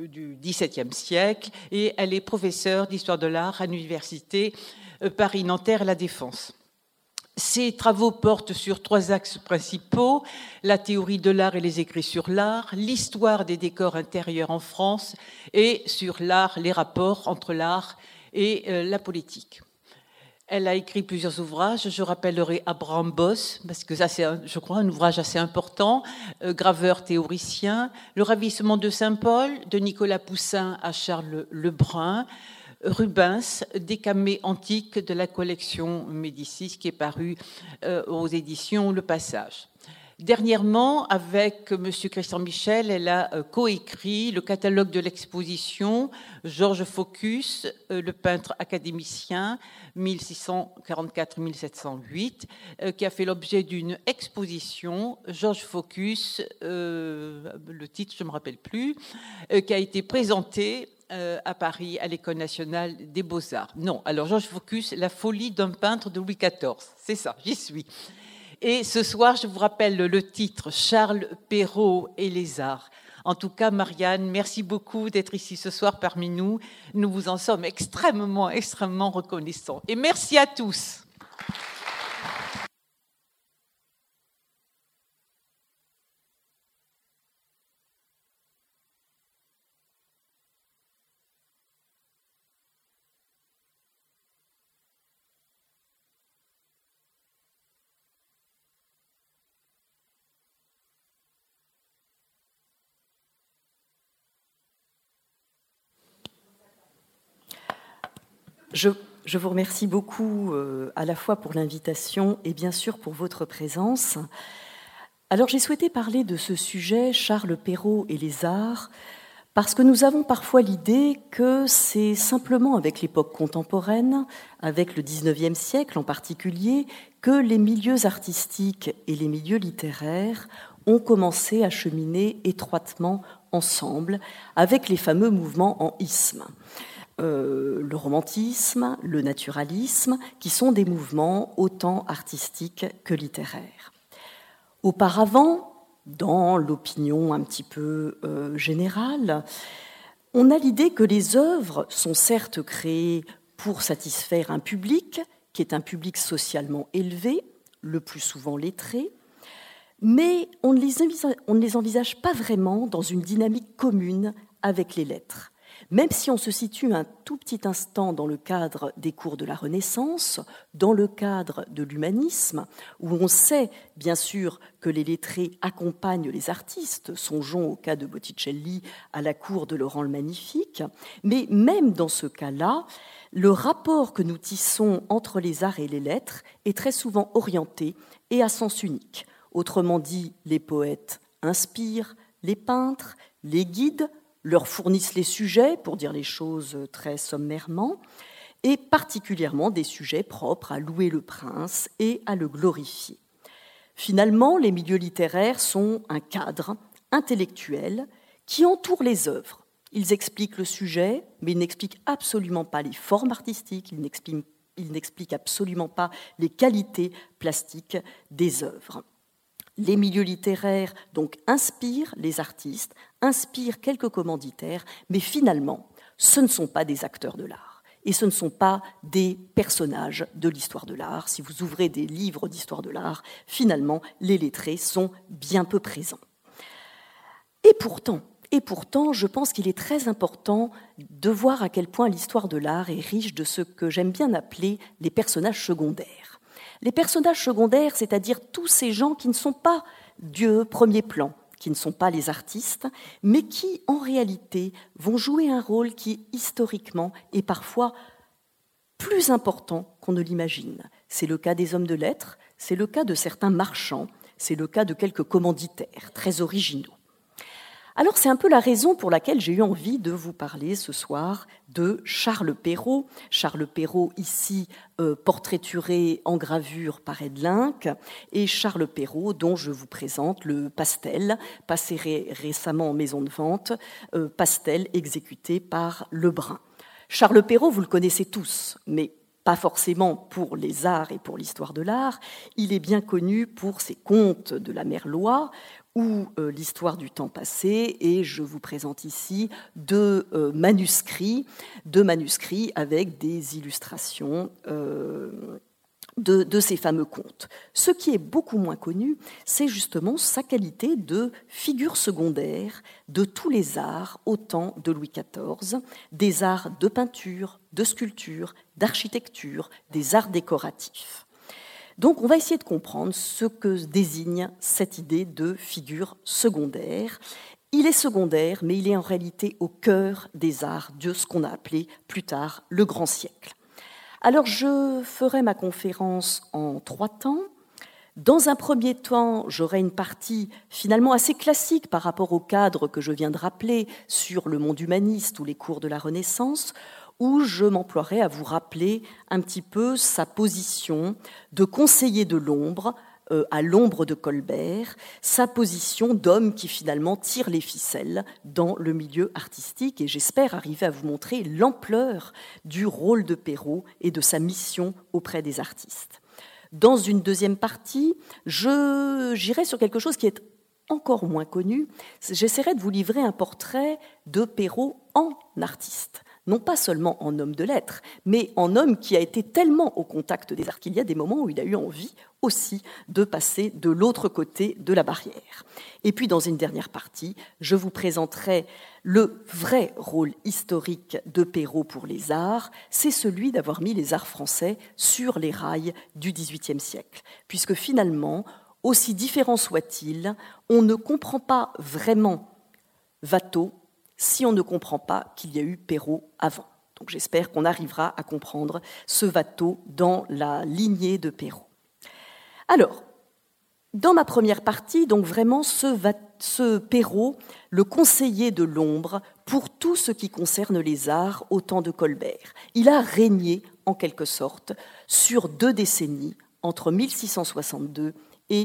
du XVIIe siècle et elle est professeure d'histoire de l'art à l'université Paris-Nanterre La Défense. Ses travaux portent sur 3 axes principaux: la théorie de l'art et les écrits sur l'art, l'histoire des décors intérieurs en France et sur l'art, les rapports entre l'art et la politique. Elle a écrit plusieurs ouvrages. Je rappellerai Abraham Boss, parce que ça, c'est, je crois, un ouvrage assez important, graveur théoricien, Le ravissement de Saint-Paul, de Nicolas Poussin à Charles Lebrun, Rubens, Décamée antique de la collection Médicis, qui est paru aux éditions Le Passage. Dernièrement, avec M. Christian Michel, elle a coécrit le catalogue de l'exposition Georges Focus, le peintre académicien 1644-1708, qui a fait l'objet d'une exposition, Georges Focus, le titre je ne me rappelle plus, qui a été présentée à Paris, à l'École nationale des beaux-arts. Non, alors Georges Focus, La folie d'un peintre de Louis XIV, c'est ça, j'y suis. Et ce soir, je vous rappelle le titre, Charles Perrault et les arts. En tout cas, Marianne, merci beaucoup d'être ici ce soir parmi nous. Nous vous en sommes extrêmement reconnaissants. Et merci à tous. Je vous remercie beaucoup à la fois pour l'invitation et bien sûr pour votre présence. Alors j'ai souhaité parler de ce sujet, Charles Perrault et les arts, parce que nous avons parfois l'idée que c'est simplement avec l'époque contemporaine, avec le XIXe siècle en particulier, que les milieux artistiques et les milieux littéraires ont commencé à cheminer étroitement ensemble avec les fameux mouvements en isthme. Le romantisme, le naturalisme, qui sont des mouvements autant artistiques que littéraires. Auparavant, dans l'opinion un petit peu générale, on a l'idée que les œuvres sont certes créées pour satisfaire un public, qui est un public socialement élevé, le plus souvent lettré, mais on ne les envisage pas vraiment dans une dynamique commune avec les lettres. Même si on se situe un tout petit instant dans le cadre des cours de la Renaissance, dans le cadre de l'humanisme, où on sait bien sûr que les lettrés accompagnent les artistes, songeons au cas de Botticelli à la cour de Laurent le Magnifique, mais même dans ce cas-là, le rapport que nous tissons entre les arts et les lettres est très souvent orienté et à sens unique. Autrement dit, les poètes inspirent, les peintres, les guident, leur fournissent les sujets, pour dire les choses très sommairement, et particulièrement des sujets propres à louer le prince et à le glorifier. Finalement, les milieux littéraires sont un cadre intellectuel qui entoure les œuvres. Ils expliquent le sujet, mais ils n'expliquent absolument pas les formes artistiques, ils n'expliquent absolument pas les qualités plastiques des œuvres. Les milieux littéraires donc inspirent les artistes, inspirent quelques commanditaires, mais finalement, ce ne sont pas des acteurs de l'art et ce ne sont pas des personnages de l'histoire de l'art. Si vous ouvrez des livres d'histoire de l'art, finalement, les lettrés sont bien peu présents. Et pourtant, je pense qu'il est très important de voir à quel point l'histoire de l'art est riche de ce que j'aime bien appeler les personnages secondaires. Les personnages secondaires, c'est-à-dire tous ces gens qui ne sont pas du premier plan, qui ne sont pas les artistes, mais qui, en réalité, vont jouer un rôle qui, historiquement, est parfois plus important qu'on ne l'imagine. C'est le cas des hommes de lettres, c'est le cas de certains marchands, c'est le cas de quelques commanditaires très originaux. Alors c'est un peu la raison pour laquelle j'ai eu envie de vous parler ce soir de Charles Perrault. Charles Perrault ici portraituré en gravure par Edlinck et Charles Perrault dont je vous présente le pastel, passé récemment en maison de vente, pastel exécuté par Lebrun. Charles Perrault, vous le connaissez tous, mais pas forcément pour les arts et pour l'histoire de l'art. Il est bien connu pour ses contes de la Merlois, ou l'histoire du temps passé, et je vous présente ici deux manuscrits avec des illustrations de ces fameux contes. Ce qui est beaucoup moins connu, c'est justement sa qualité de figure secondaire de tous les arts au temps de Louis XIV, des arts de peinture, de sculpture, d'architecture, des arts décoratifs. Donc on va essayer de comprendre ce que désigne cette idée de figure secondaire. Il est secondaire, mais il est en réalité au cœur des arts de ce qu'on a appelé plus tard le grand siècle. Alors je ferai ma conférence en 3 temps. Dans un premier temps, j'aurai une partie finalement assez classique par rapport au cadre que je viens de rappeler sur le monde humaniste ou les cours de la Renaissance, où je m'emploierai à vous rappeler un petit peu sa position de conseiller de l'ombre, à l'ombre de Colbert, sa position d'homme qui finalement tire les ficelles dans le milieu artistique, et j'espère arriver à vous montrer l'ampleur du rôle de Perrault et de sa mission auprès des artistes. Dans une deuxième partie, j'irai sur quelque chose qui est encore moins connu. J'essaierai de vous livrer un portrait de Perrault en artiste. Non pas seulement en homme de lettres, mais en homme qui a été tellement au contact des arts qu'il y a des moments où il a eu envie aussi de passer de l'autre côté de la barrière. Et puis dans une dernière partie, je vous présenterai le vrai rôle historique de Perrault pour les arts, c'est celui d'avoir mis les arts français sur les rails du XVIIIe siècle, puisque finalement, aussi différent soit-il, on ne comprend pas vraiment Watteau si on ne comprend pas qu'il y a eu Perrault avant. Donc j'espère qu'on arrivera à comprendre ce Watteau dans la lignée de Perrault. Alors, dans ma première partie, donc vraiment ce Perrault, le conseiller de l'ombre pour tout ce qui concerne les arts au temps de Colbert. Il a régné, en quelque sorte, sur 2 décennies, entre 1662 et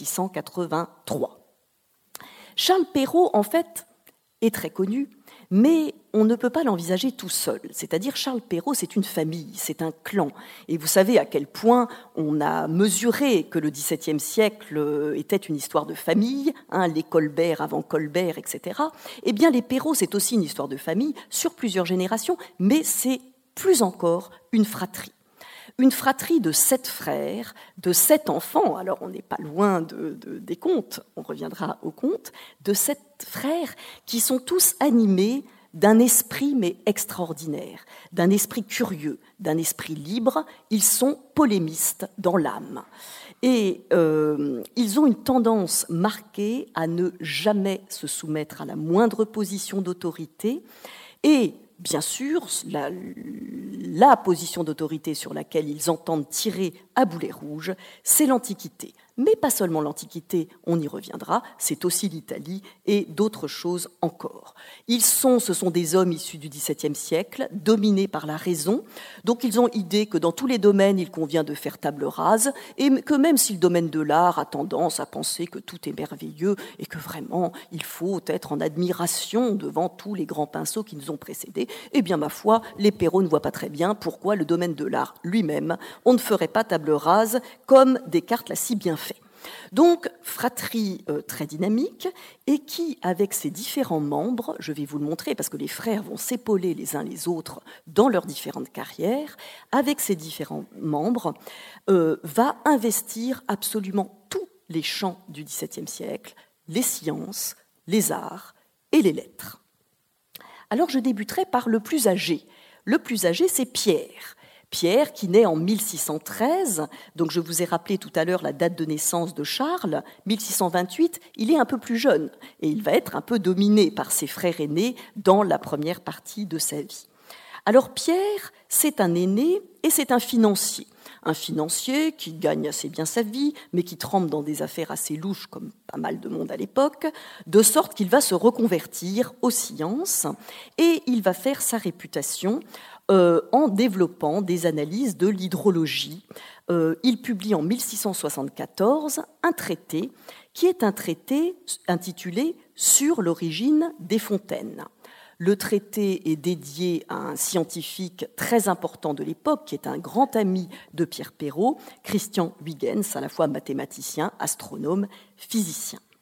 1683. Charles Perrault, en fait, est très connu, mais on ne peut pas l'envisager tout seul. C'est-à-dire Charles Perrault, c'est une famille, c'est un clan. Et vous savez à quel point on a mesuré que le XVIIe siècle était une histoire de famille, les Colbert avant Colbert, etc. Eh bien, les Perrault, c'est aussi une histoire de famille sur plusieurs générations, mais c'est plus encore une fratrie. Une fratrie de 7 frères, de 7 enfants, alors on n'est pas loin des contes, on reviendra aux contes, de 7 frères qui sont tous animés d'un esprit mais extraordinaire, d'un esprit curieux, d'un esprit libre. Ils sont polémistes dans l'âme. Et ils ont une tendance marquée à ne jamais se soumettre à la moindre position d'autorité. Et bien sûr, la position d'autorité sur laquelle ils entendent tirer à boulet rouge, c'est l'Antiquité. Mais pas seulement l'Antiquité, on y reviendra, c'est aussi l'Italie et d'autres choses encore. Ce sont des hommes issus du XVIIe siècle, dominés par la raison, donc ils ont idée que dans tous les domaines, il convient de faire table rase, et que même si le domaine de l'art a tendance à penser que tout est merveilleux et que vraiment il faut être en admiration devant tous les grands pinceaux qui nous ont précédés, eh bien ma foi, les Perrault ne voient pas très bien pourquoi le domaine de l'art lui-même, on ne ferait pas table rase comme Descartes l'a si bien fait. Donc, fratrie très dynamique et qui, avec ses différents membres, je vais vous le montrer parce que les frères vont s'épauler les uns les autres dans leurs différentes carrières, avec ses différents membres, va investir absolument tous les champs du XVIIe siècle, les sciences, les arts et les lettres. Alors, je débuterai par le plus âgé. Le plus âgé, c'est Pierre. Pierre, qui naît en 1613, donc je vous ai rappelé tout à l'heure la date de naissance de Charles, 1628, il est un peu plus jeune et il va être un peu dominé par ses frères aînés dans la première partie de sa vie. Alors Pierre, c'est un aîné et c'est un financier qui gagne assez bien sa vie, mais qui trempe dans des affaires assez louches, comme pas mal de monde à l'époque, de sorte qu'il va se reconvertir aux sciences et il va faire sa réputation en développant des analyses de l'hydrologie. Il publie en 1674 un traité qui est un traité intitulé « Sur l'origine des fontaines ». Le traité est dédié à un scientifique très important de l'époque, qui est un grand ami de Pierre Perrault, Christian Huygens, à la fois mathématicien, astronome, physicien.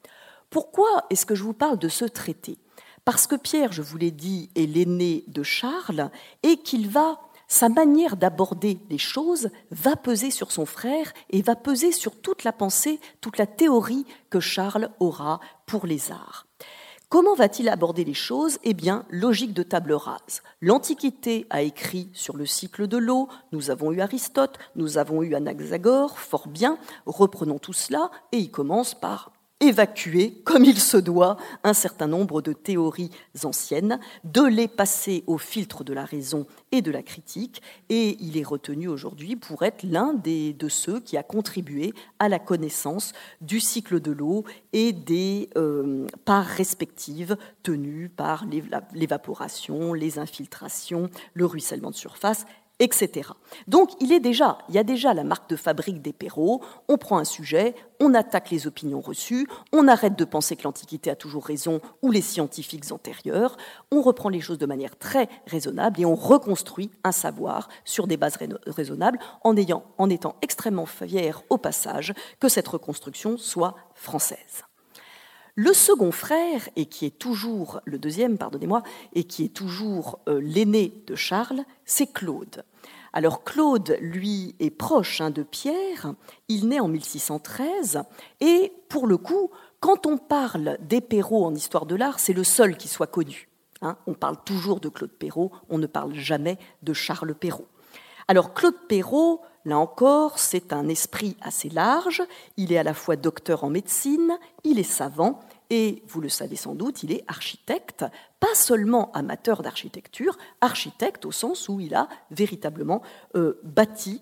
Pourquoi est-ce que je vous parle de ce traité ? Parce que Pierre, je vous l'ai dit, est l'aîné de Charles et sa manière d'aborder les choses va peser sur son frère et va peser sur toute la pensée, toute la théorie que Charles aura pour les arts. Comment va-t-il aborder les choses ? Eh bien, logique de table rase. L'Antiquité a écrit sur le cycle de l'eau, nous avons eu Aristote, nous avons eu Anaxagore, fort bien, reprenons tout cela, et il commence par évacuer, comme il se doit, un certain nombre de théories anciennes, de les passer au filtre de la raison et de la critique, et il est retenu aujourd'hui pour être l'un de ceux qui a contribué à la connaissance du cycle de l'eau et des parts respectives tenues par l'évaporation, les infiltrations, le ruissellement de surface, etc. Donc, il y a déjà la marque de fabrique des Perrault. On prend un sujet, on attaque les opinions reçues, on arrête de penser que l'Antiquité a toujours raison ou les scientifiques antérieurs, on reprend les choses de manière très raisonnable et on reconstruit un savoir sur des bases raisonnables en étant extrêmement fier au passage que cette reconstruction soit française. Le second frère, et qui est toujours le deuxième, pardonnez-moi, et qui est toujours l'aîné de Charles, c'est Claude. Alors Claude, lui, est proche de Pierre, il naît en 1613, et pour le coup, quand on parle des Perrault en histoire de l'art, c'est le seul qui soit connu. On parle toujours de Claude Perrault, on ne parle jamais de Charles Perrault. Alors Claude Perrault, là encore, c'est un esprit assez large, il est à la fois docteur en médecine, il est savant, et vous le savez sans doute, il est architecte, pas seulement amateur d'architecture, architecte au sens où il a véritablement bâti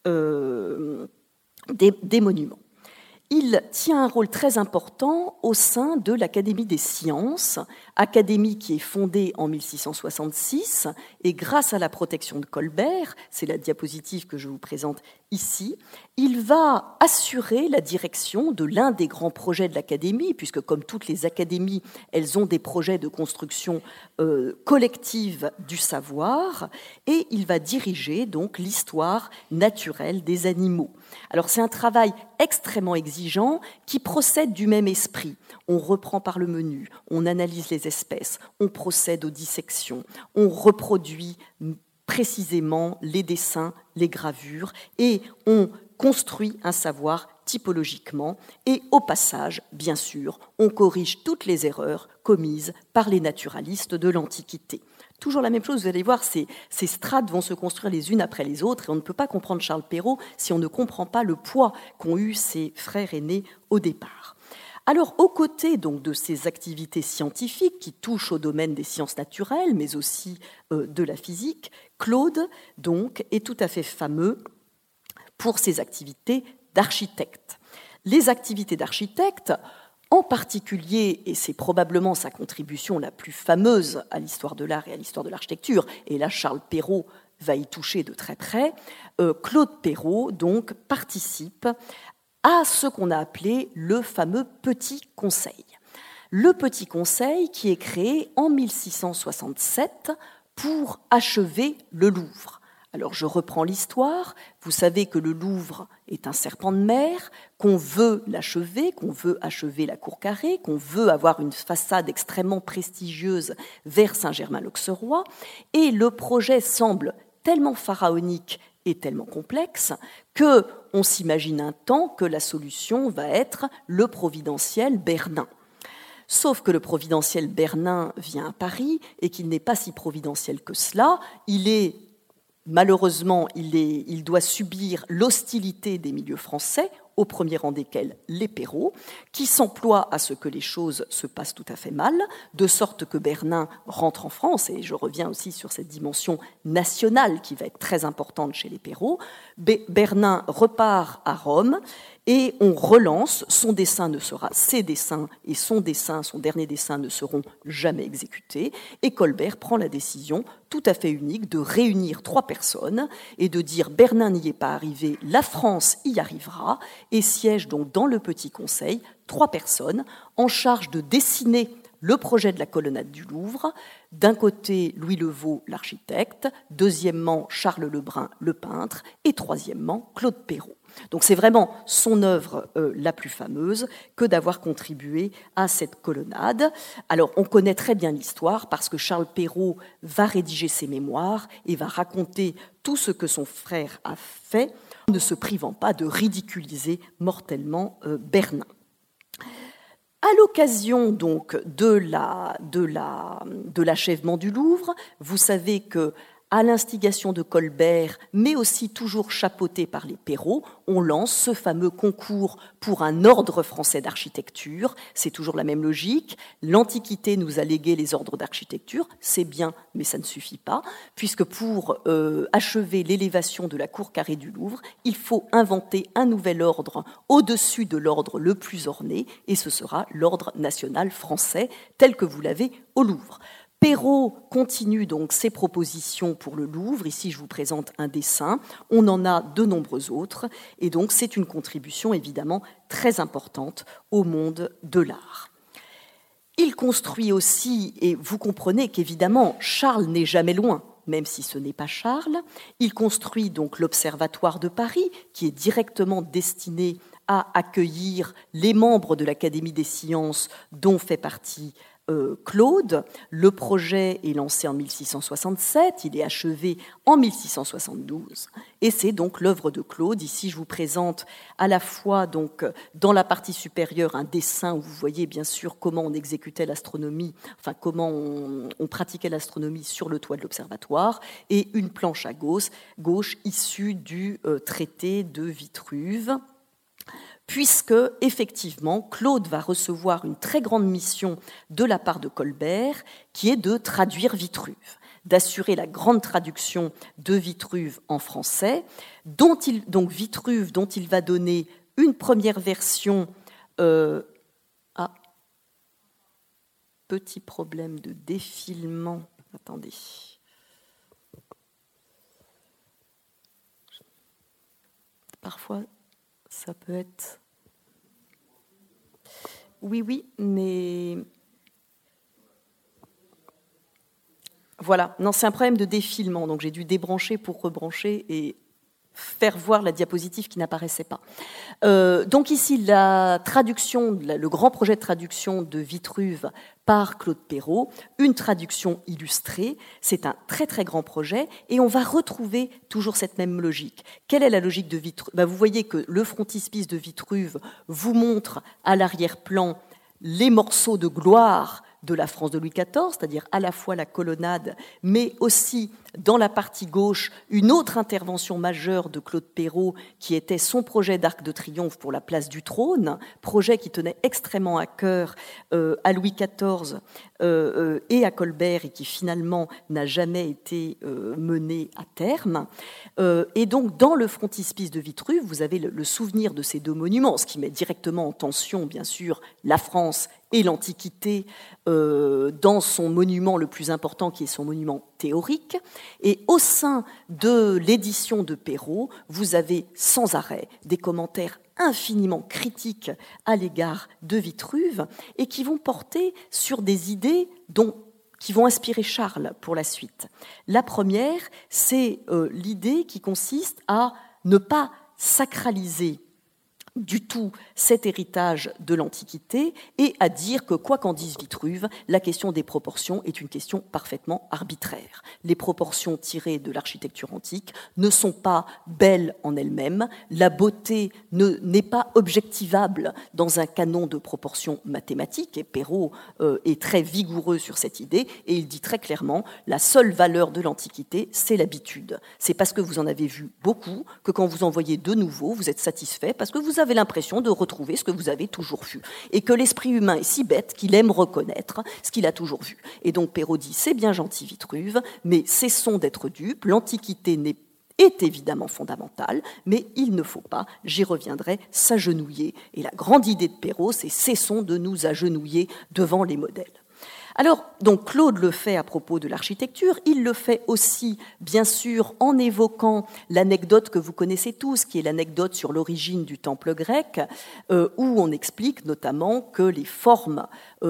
des monuments. Il tient un rôle très important au sein de l'Académie des sciences, académie qui est fondée en 1666, et grâce à la protection de Colbert, c'est la diapositive que je vous présente ici, il va assurer la direction de l'un des grands projets de l'Académie, puisque comme toutes les académies, elles ont des projets de construction collective du savoir, et il va diriger donc l'histoire naturelle des animaux. Alors c'est un travail extrêmement exigeant qui procède du même esprit. On reprend par le menu, on analyse les espèces, on procède aux dissections, on reproduit précisément les dessins, les gravures, et on construit un savoir typologiquement, et au passage, bien sûr, on corrige toutes les erreurs commises par les naturalistes de l'Antiquité. Toujours la même chose, vous allez voir, ces strates vont se construire les unes après les autres, et on ne peut pas comprendre Charles Perrault si on ne comprend pas le poids qu'ont eu ses frères aînés au départ. Alors, aux côtés donc, de ces activités scientifiques qui touchent au domaine des sciences naturelles, mais aussi de la physique, Claude donc, est tout à fait fameux pour ses activités d'architecte. Les activités d'architecte, en particulier, et c'est probablement sa contribution la plus fameuse à l'histoire de l'art et à l'histoire de l'architecture, et là Charles Perrault va y toucher de très près, Claude Perrault donc participe à ce qu'on a appelé le fameux Petit Conseil. Le Petit Conseil qui est créé en 1667 pour achever le Louvre. Alors je reprends l'histoire, vous savez que le Louvre est un serpent de mer, qu'on veut l'achever, qu'on veut achever la cour carrée, qu'on veut avoir une façade extrêmement prestigieuse vers Saint-Germain-l'Auxerrois, et le projet semble tellement pharaonique et tellement complexe qu'on s'imagine un temps que la solution va être le providentiel bernin. Sauf que le providentiel bernin vient à Paris et qu'il n'est pas si providentiel que cela, malheureusement, il doit subir l'hostilité des milieux français, au premier rang desquels les Perrault, qui s'emploient à ce que les choses se passent tout à fait mal, de sorte que Bernin rentre en France, et je reviens aussi sur cette dimension nationale qui va être très importante chez les Perrault. Bernin repart à Rome, et on relance, ses dessins et son dernier dessin ne seront jamais exécutés, et Colbert prend la décision tout à fait unique de réunir 3 personnes et de dire Bernin n'y est pas arrivé, la France y arrivera, et siège donc dans le Petit Conseil 3 personnes en charge de dessiner le projet de la colonnade du Louvre. D'un côté, Louis Levaux, l'architecte, deuxièmement, Charles Lebrun, le peintre, et troisièmement, Claude Perrault. Donc c'est vraiment son œuvre la plus fameuse que d'avoir contribué à cette colonnade. Alors on connaît très bien l'histoire parce que Charles Perrault va rédiger ses mémoires et va raconter tout ce que son frère a fait, ne se privant pas de ridiculiser mortellement Bernin. À l'occasion donc de l'achèvement du Louvre, vous savez que à l'instigation de Colbert, mais aussi toujours chapeauté par les Perrault, on lance ce fameux concours pour un ordre français d'architecture. C'est toujours la même logique. L'Antiquité nous a légué les ordres d'architecture, c'est bien, mais ça ne suffit pas, puisque pour achever l'élévation de la cour carrée du Louvre, il faut inventer un nouvel ordre au-dessus de l'ordre le plus orné, et ce sera l'ordre national français, tel que vous l'avez au Louvre. Perrault continue donc ses propositions pour le Louvre. Ici, je vous présente un dessin. On en a de nombreux autres. Et donc, c'est une contribution évidemment très importante au monde de l'art. Il construit aussi, et vous comprenez qu'évidemment, Charles n'est jamais loin, même si ce n'est pas Charles. Il construit donc l'Observatoire de Paris, qui est directement destiné à accueillir les membres de l'Académie des sciences dont fait partie Claude. Le projet est lancé en 1667, il est achevé en 1672, et c'est donc l'œuvre de Claude. Ici, je vous présente à la fois donc dans la partie supérieure un dessin où vous voyez bien sûr comment on exécutait l'astronomie, enfin comment on pratiquait l'astronomie sur le toit de l'observatoire, et une planche à gauche issue du traité de Vitruve, puisque, effectivement, Claude va recevoir une très grande mission de la part de Colbert, qui est de traduire Vitruve, d'assurer la grande traduction de Vitruve en français, donc Vitruve, dont il va donner une première version. Petit problème de défilement. Attendez. Parfois, ça peut être... Oui, mais... Voilà, non, c'est un problème de défilement, donc j'ai dû débrancher pour rebrancher et faire voir la diapositive qui n'apparaissait pas. Donc ici, la traduction, le grand projet de traduction de Vitruve par Claude Perrault, une traduction illustrée, c'est un très très grand projet, et on va retrouver toujours cette même logique. Quelle est la logique de Vitruve ? Vous voyez que le frontispice de Vitruve vous montre à l'arrière-plan les morceaux de gloire de la France de Louis XIV, c'est-à-dire à la fois la colonnade, mais aussi dans la partie gauche, une autre intervention majeure de Claude Perrault, qui était son projet d'Arc de Triomphe pour la place du Trône, projet qui tenait extrêmement à cœur à Louis XIV et à Colbert, et qui finalement n'a jamais été mené à terme. Et donc, dans le frontispice de Vitruve, vous avez le souvenir de ces deux monuments, ce qui met directement en tension, bien sûr, la France et l'Antiquité dans son monument le plus important, qui est son monument théorique. Et au sein de l'édition de Perrault, vous avez sans arrêt des commentaires infiniment critiques à l'égard de Vitruve, et qui vont porter sur des idées qui vont inspirer Charles pour la suite. La première, c'est l'idée qui consiste à ne pas sacraliser du tout cet héritage de l'Antiquité, et à dire que, quoi qu'en dise Vitruve, la question des proportions est une question parfaitement arbitraire. Les proportions tirées de l'architecture antique ne sont pas belles en elles-mêmes, la beauté n'est pas objectivable dans un canon de proportions mathématiques, et Perrault est très vigoureux sur cette idée, et il dit très clairement, la seule valeur de l'Antiquité, c'est l'habitude. C'est parce que vous en avez vu beaucoup que quand vous en voyez de nouveau, vous êtes satisfait, parce que vous avez l'impression de retrouver ce que vous avez toujours vu, et que l'esprit humain est si bête qu'il aime reconnaître ce qu'il a toujours vu. Et donc Perrault dit, c'est bien gentil Vitruve, mais cessons d'être dupes, l'Antiquité est évidemment fondamentale, mais il ne faut pas, j'y reviendrai, s'agenouiller. Et la grande idée de Perrault, c'est cessons de nous agenouiller devant les modèles. Alors, donc Claude le fait à propos de l'architecture, il le fait aussi, bien sûr, en évoquant l'anecdote que vous connaissez tous, qui est l'anecdote sur l'origine du temple grec, où on explique notamment que les formes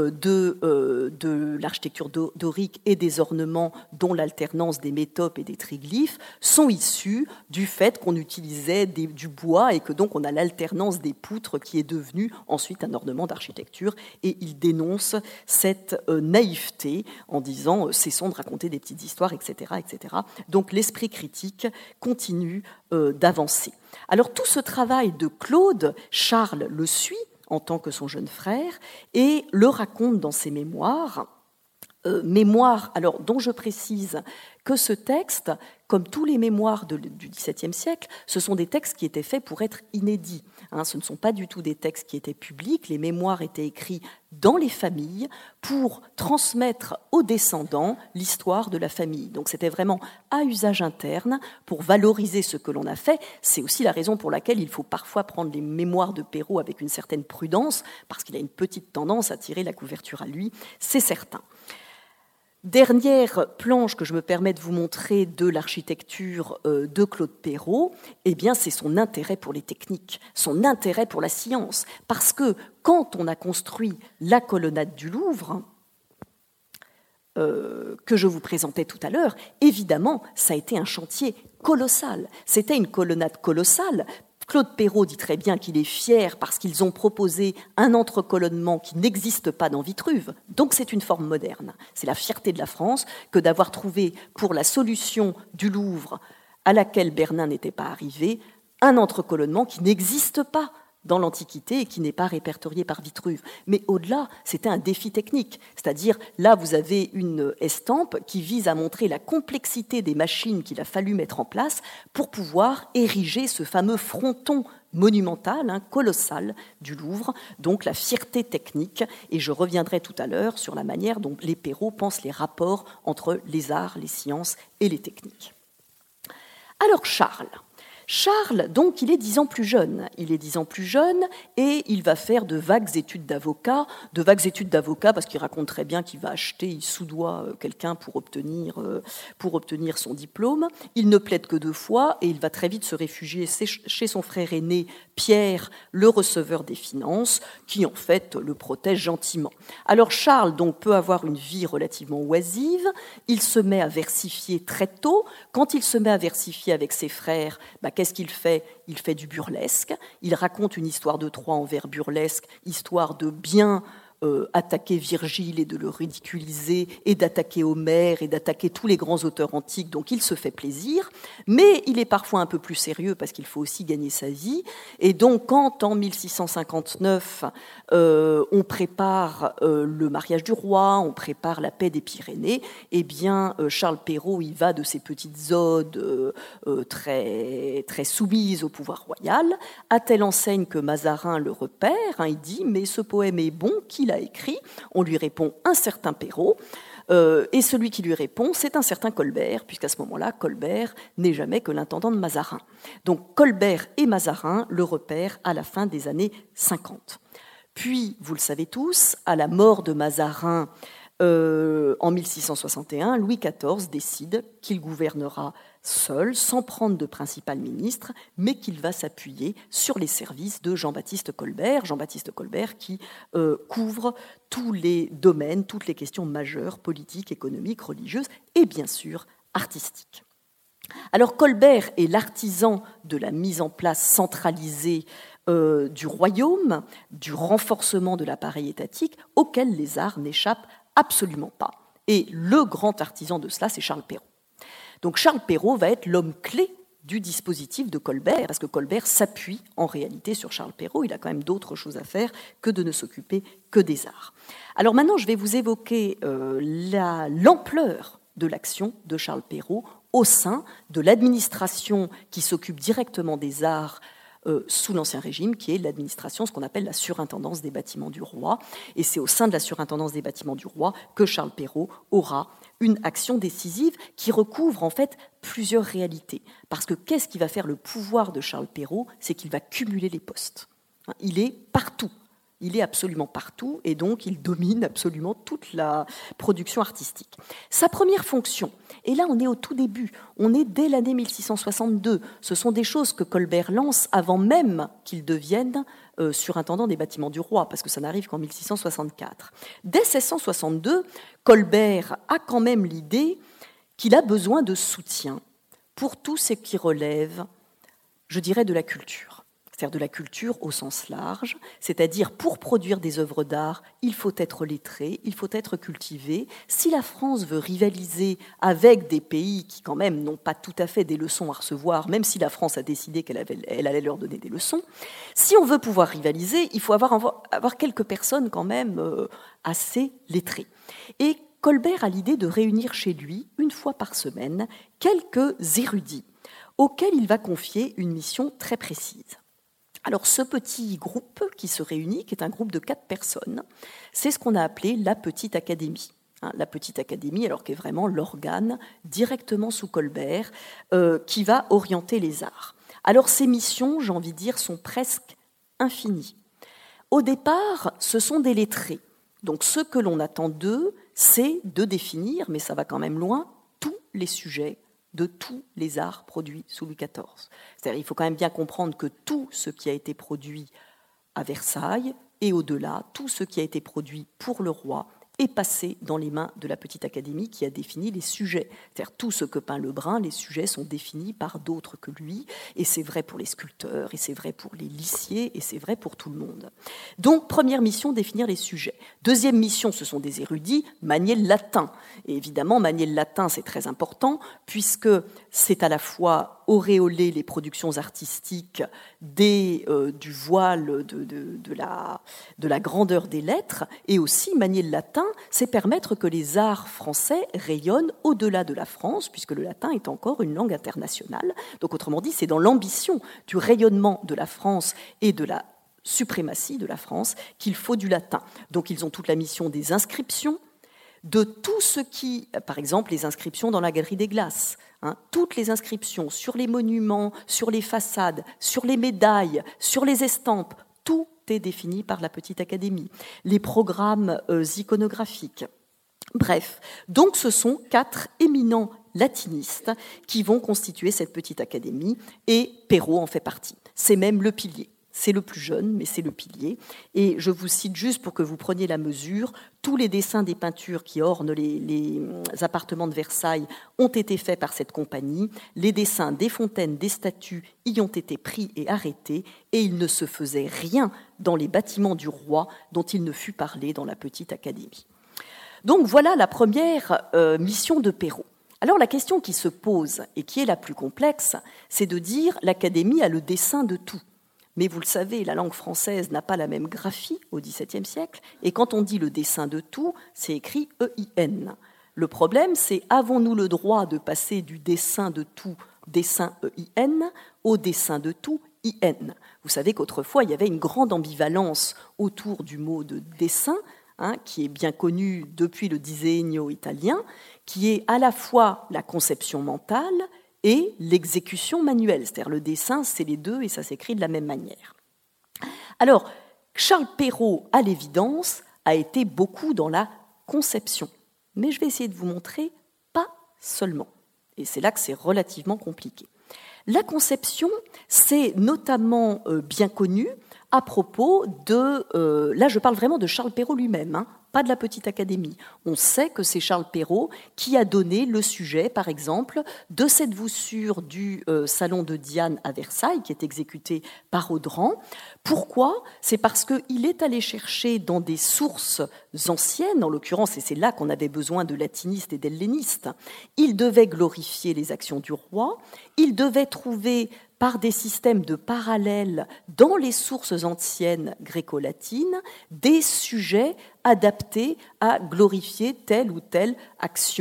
de l'architecture dorique et des ornements, dont l'alternance des métopes et des triglyphes, sont issus du fait qu'on utilisait du bois et que donc on a l'alternance des poutres qui est devenue ensuite un ornement d'architecture. Et il dénonce cette naïveté en disant cessons de raconter des petites histoires, etc., etc. Donc l'esprit critique continue d'avancer. Alors tout ce travail de Claude, Charles le suit en tant que son jeune frère et le raconte dans ses mémoires. Mémoires, alors dont je précise que ce texte, comme tous les mémoires du XVIIe siècle, ce sont des textes qui étaient faits pour être inédits. Ce ne sont pas du tout des textes qui étaient publics. Les mémoires étaient écrits dans les familles pour transmettre aux descendants l'histoire de la famille. Donc c'était vraiment à usage interne pour valoriser ce que l'on a fait. C'est aussi la raison pour laquelle il faut parfois prendre les mémoires de Perrault avec une certaine prudence, parce qu'il a une petite tendance à tirer la couverture à lui, c'est certain. Dernière planche que je me permets de vous montrer de l'architecture de Claude Perrault, eh bien, c'est son intérêt pour les techniques, son intérêt pour la science. Parce que quand on a construit la colonnade du Louvre, que je vous présentais tout à l'heure, évidemment, ça a été un chantier colossal. C'était une colonnade colossale. Claude Perrault dit très bien qu'il est fier parce qu'ils ont proposé un entrecolonnement qui n'existe pas dans Vitruve. Donc c'est une forme moderne. C'est la fierté de la France que d'avoir trouvé pour la solution du Louvre à laquelle Bernin n'était pas arrivé, un entrecolonnement qui n'existe pas dans l'Antiquité et qui n'est pas répertorié par Vitruve. Mais au-delà, c'était un défi technique. C'est-à-dire, là, vous avez une estampe qui vise à montrer la complexité des machines qu'il a fallu mettre en place pour pouvoir ériger ce fameux fronton monumental, colossal du Louvre, donc la fierté technique. Et je reviendrai tout à l'heure sur la manière dont les Perrault pensent les rapports entre les arts, les sciences et les techniques. Alors, Charles, donc, il est 10 ans plus jeune. Il est 10 ans plus jeune et il va faire de vagues études d'avocat parce qu'il raconte très bien qu'il va acheter, il soudoie quelqu'un pour obtenir son diplôme. Il ne plaide que 2 fois et il va très vite se réfugier chez son frère aîné, Pierre, le receveur des finances, qui en fait le protège gentiment. Alors Charles donc peut avoir une vie relativement oisive. Il se met à versifier très tôt. Quand il se met à versifier avec ses frères, qu'est-ce qu'il fait ? Il fait du burlesque. Il raconte une histoire de Troie en vers burlesque, histoire de bien attaquer Virgile et de le ridiculiser, et d'attaquer Homère et d'attaquer tous les grands auteurs antiques, donc il se fait plaisir, mais il est parfois un peu plus sérieux parce qu'il faut aussi gagner sa vie, et donc quand en 1659 on prépare le mariage du roi, on prépare la paix des Pyrénées, eh bien Charles Perrault il va de ces petites odes très, très soumises au pouvoir royal, à telle enseigne que Mazarin le repère, il dit « mais ce poème est bon, qui l'a écrit ?» On lui répond « un certain Perrault ». Et celui qui lui répond, c'est un certain Colbert, puisqu'à ce moment-là, Colbert n'est jamais que l'intendant de Mazarin. Donc Colbert et Mazarin le repèrent à la fin des années 50. Puis, vous le savez tous, à la mort de Mazarin en 1661, Louis XIV décide qu'il gouvernera seul, sans prendre de principal ministre, mais qu'il va s'appuyer sur les services de Jean-Baptiste Colbert qui couvre tous les domaines, toutes les questions majeures, politiques, économiques, religieuses et bien sûr artistiques. Alors Colbert est l'artisan de la mise en place centralisée du royaume, du renforcement de l'appareil étatique, auquel les arts n'échappent absolument pas. Et le grand artisan de cela, c'est Charles Perrault. Donc Charles Perrault va être l'homme clé du dispositif de Colbert, parce que Colbert s'appuie en réalité sur Charles Perrault. Il a quand même d'autres choses à faire que de ne s'occuper que des arts. Alors maintenant, je vais vous évoquer l'ampleur de l'action de Charles Perrault au sein de l'administration qui s'occupe directement des arts sous l'Ancien Régime, qui est l'administration, ce qu'on appelle la surintendance des bâtiments du roi. Et c'est au sein de la surintendance des bâtiments du roi que Charles Perrault aura une action décisive qui recouvre en fait plusieurs réalités. Parce que qu'est-ce qui va faire le pouvoir de Charles Perrault ? C'est qu'il va cumuler les postes. Il est partout. Il est absolument partout et donc il domine absolument toute la production artistique. Sa première fonction, et là on est au tout début, on est dès l'année 1662, ce sont des choses que Colbert lance avant même qu'il devienne surintendant des bâtiments du roi, parce que ça n'arrive qu'en 1664. Dès 1662, Colbert a quand même l'idée qu'il a besoin de soutien pour tout ce qui relève, je dirais, de la culture. C'est-à-dire de la culture au sens large, c'est-à-dire pour produire des œuvres d'art, il faut être lettré, il faut être cultivé. Si la France veut rivaliser avec des pays qui quand même n'ont pas tout à fait des leçons à recevoir, même si la France a décidé qu'elle allait leur donner des leçons, si on veut pouvoir rivaliser, il faut avoir quelques personnes quand même assez lettrées. Et Colbert a l'idée de réunir chez lui, une fois par semaine, quelques érudits, auxquels il va confier une mission très précise. Alors ce petit groupe qui se réunit, qui est un groupe de 4 personnes, c'est ce qu'on a appelé la Petite Académie. La Petite Académie, alors qui est vraiment l'organe directement sous Colbert, qui va orienter les arts. Alors ces missions, j'ai envie de dire, sont presque infinies. Au départ, ce sont des lettrés. Donc ce que l'on attend d'eux, c'est de définir, mais ça va quand même loin, tous les sujets de tous les arts produits sous Louis XIV. C'est-à-dire, il faut quand même bien comprendre que tout ce qui a été produit à Versailles et au-delà, tout ce qui a été produit pour le roi est passé dans les mains de la Petite Académie qui a défini les sujets. C'est-à-dire, tout ce que peint Lebrun, les sujets sont définis par d'autres que lui, et c'est vrai pour les sculpteurs, et c'est vrai pour les lissiers, et c'est vrai pour tout le monde. Donc, première mission, définir les sujets. Deuxième mission, ce sont des érudits, manier le latin. Et évidemment, manier le latin, c'est très important, puisque c'est à la fois auréoler les productions artistiques du voile de la grandeur des lettres, et aussi manier le latin, c'est permettre que les arts français rayonnent au-delà de la France, puisque le latin est encore une langue internationale. Donc autrement dit, c'est dans l'ambition du rayonnement de la France et de la suprématie de la France qu'il faut du latin. Donc ils ont toute la mission des inscriptions, de tout ce qui, par exemple, les inscriptions dans la Galerie des Glaces, toutes les inscriptions sur les monuments, sur les façades, sur les médailles, sur les estampes, tout est défini par la Petite Académie. Les programmes iconographiques. Bref, donc ce sont 4 éminents latinistes qui vont constituer cette Petite Académie, et Perrault en fait partie. C'est même le pilier. C'est le plus jeune, mais c'est le pilier. Et je vous cite juste pour que vous preniez la mesure, tous les dessins des peintures qui ornent les appartements de Versailles ont été faits par cette compagnie. Les dessins des fontaines, des statues y ont été pris et arrêtés, et il ne se faisait rien dans les bâtiments du roi dont il ne fut parlé dans la Petite Académie. Donc voilà la première mission de Perrault. Alors la question qui se pose, et qui est la plus complexe, c'est de dire l'Académie a le dessin de tout. Mais vous le savez, la langue française n'a pas la même graphie au XVIIe siècle, et quand on dit le dessin de tout, c'est écrit EIN. Le problème, c'est avons-nous le droit de passer du dessin de tout, dessin EIN, au dessin de tout, IN. Vous savez qu'autrefois, il y avait une grande ambivalence autour du mot de dessin, qui est bien connu depuis le disegno italien, qui est à la fois la conception mentale et l'exécution manuelle, c'est-à-dire le dessin, c'est les deux et ça s'écrit de la même manière. Alors, Charles Perrault, à l'évidence, a été beaucoup dans la conception, mais je vais essayer de vous montrer pas seulement, et c'est là que c'est relativement compliqué. La conception, c'est notamment bien connu à propos de... là, je parle vraiment de Charles Perrault lui-même, pas de la Petite Académie. On sait que c'est Charles Perrault qui a donné le sujet, par exemple, de cette voussure du salon de Diane à Versailles, qui est exécutée par Audran. Pourquoi ? C'est parce qu'il est allé chercher dans des sources anciennes, en l'occurrence, et c'est là qu'on avait besoin de latinistes et d'hellénistes, il devait glorifier les actions du roi, il devait trouver par des systèmes de parallèles dans les sources anciennes gréco-latines, des sujets adaptés à glorifier telle ou telle action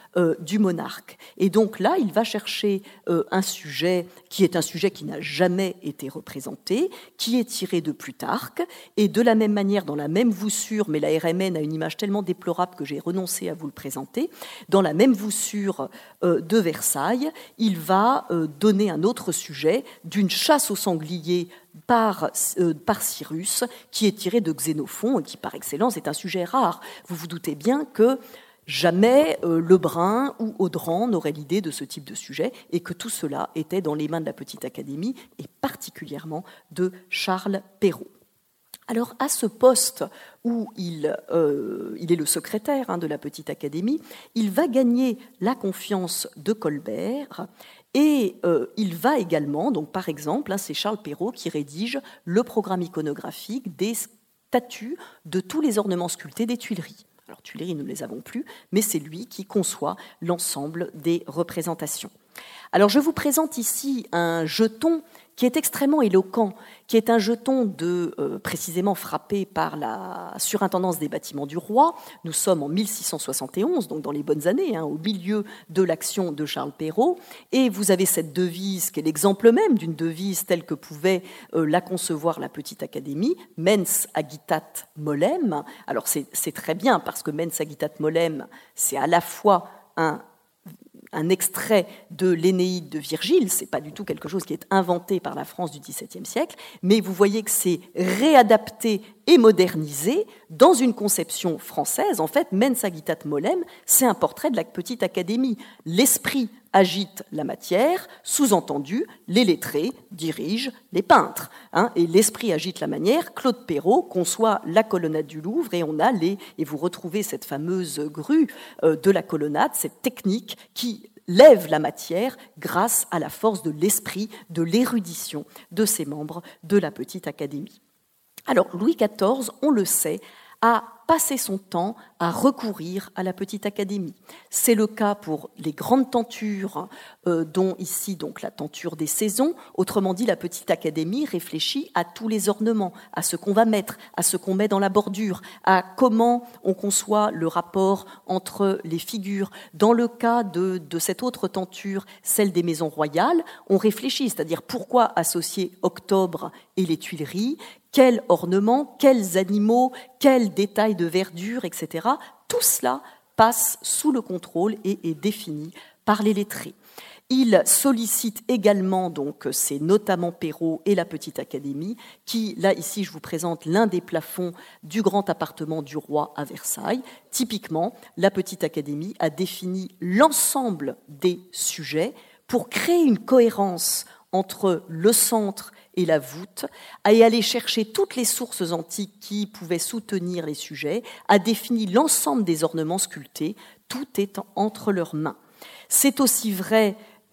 du monarque. Et donc là, il va chercher un sujet qui n'a jamais été représenté, qui est tiré de Plutarque, et de la même manière, dans la même voussure, mais la RMN a une image tellement déplorable que j'ai renoncé à vous le présenter, dans la même voussure de Versailles, il va donner un autre sujet d'une chasse aux sangliers par Cyrus, qui est tiré de Xénophon, et qui par excellence est un sujet rare. Vous vous doutez bien que jamais Lebrun ou Audran n'auraient l'idée de ce type de sujet, et que tout cela était dans les mains de la Petite Académie, et particulièrement de Charles Perrault. Alors, à ce poste où il est le secrétaire de la Petite Académie, il va gagner la confiance de Colbert, et il va également, donc par exemple, c'est Charles Perrault qui rédige le programme iconographique des statues de tous les ornements sculptés des Tuileries. Alors, Tuileries, nous ne les avons plus, mais c'est lui qui conçoit l'ensemble des représentations. Alors, je vous présente ici un jeton qui est extrêmement éloquent, qui est un jeton précisément frappé par la surintendance des bâtiments du roi. Nous sommes en 1671, donc dans les bonnes années, au milieu de l'action de Charles Perrault. Et vous avez cette devise, qui est l'exemple même d'une devise telle que pouvait la concevoir la Petite Académie, « Mens agitat molem ». Alors c'est très bien, parce que « Mens agitat molem », c'est à la fois un extrait de l'Énéide de Virgile, c'est pas du tout quelque chose qui est inventé par la France du XVIIe siècle, mais vous voyez que c'est réadapté et modernisé dans une conception française. En fait, Mens agitat molem, c'est un portrait de la Petite Académie. L'esprit agite la matière, sous-entendu, les lettrés dirigent les peintres. Et l'esprit agite la manière. Claude Perrault conçoit la colonnade du Louvre, et et vous retrouvez cette fameuse grue de la colonnade, cette technique qui lève la matière grâce à la force de l'esprit, de l'érudition de ses membres de la Petite Académie. Alors, Louis XIV, on le sait, a passé son temps à recourir à la Petite Académie. C'est le cas pour les grandes tentures, dont ici donc la tenture des saisons. Autrement dit, la Petite Académie réfléchit à tous les ornements, à ce qu'on va mettre, à ce qu'on met dans la bordure, à comment on conçoit le rapport entre les figures. Dans le cas de cette autre tenture, celle des maisons royales, on réfléchit, c'est-à-dire pourquoi associer Octobre et les Tuileries, quels ornements, quels animaux, quels détails de verdure, etc. Tout cela passe sous le contrôle et est défini par les lettrés. Il sollicite également, donc, c'est notamment Perrault et la Petite Académie, qui, là, ici, je vous présente l'un des plafonds du grand appartement du roi à Versailles. Typiquement, la Petite Académie a défini l'ensemble des sujets pour créer une cohérence entre le centre et la voûte, à y aller chercher toutes les sources antiques qui pouvaient soutenir les sujets, a défini l'ensemble des ornements sculptés, tout est entre leurs mains. C'est aussi vrai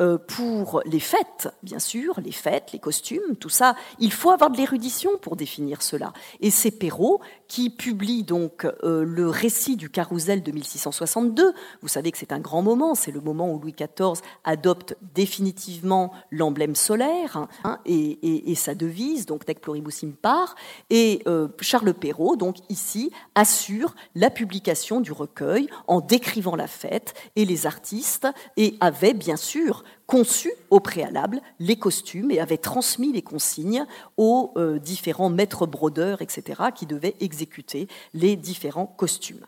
pour les fêtes, bien sûr, les fêtes, les costumes, tout ça, il faut avoir de l'érudition pour définir cela. Et c'est Perrault qui publie donc le récit du Carrousel de 1662. Vous savez que c'est un grand moment, c'est le moment où Louis XIV adopte définitivement l'emblème solaire et sa devise, donc Nec pluribus impar. Et Charles Perrault, donc ici, assure la publication du recueil en décrivant la fête et les artistes, et avait bien sûr conçu au préalable les costumes et avait transmis les consignes aux différents maîtres brodeurs, etc., qui devaient exécuter les différents costumes.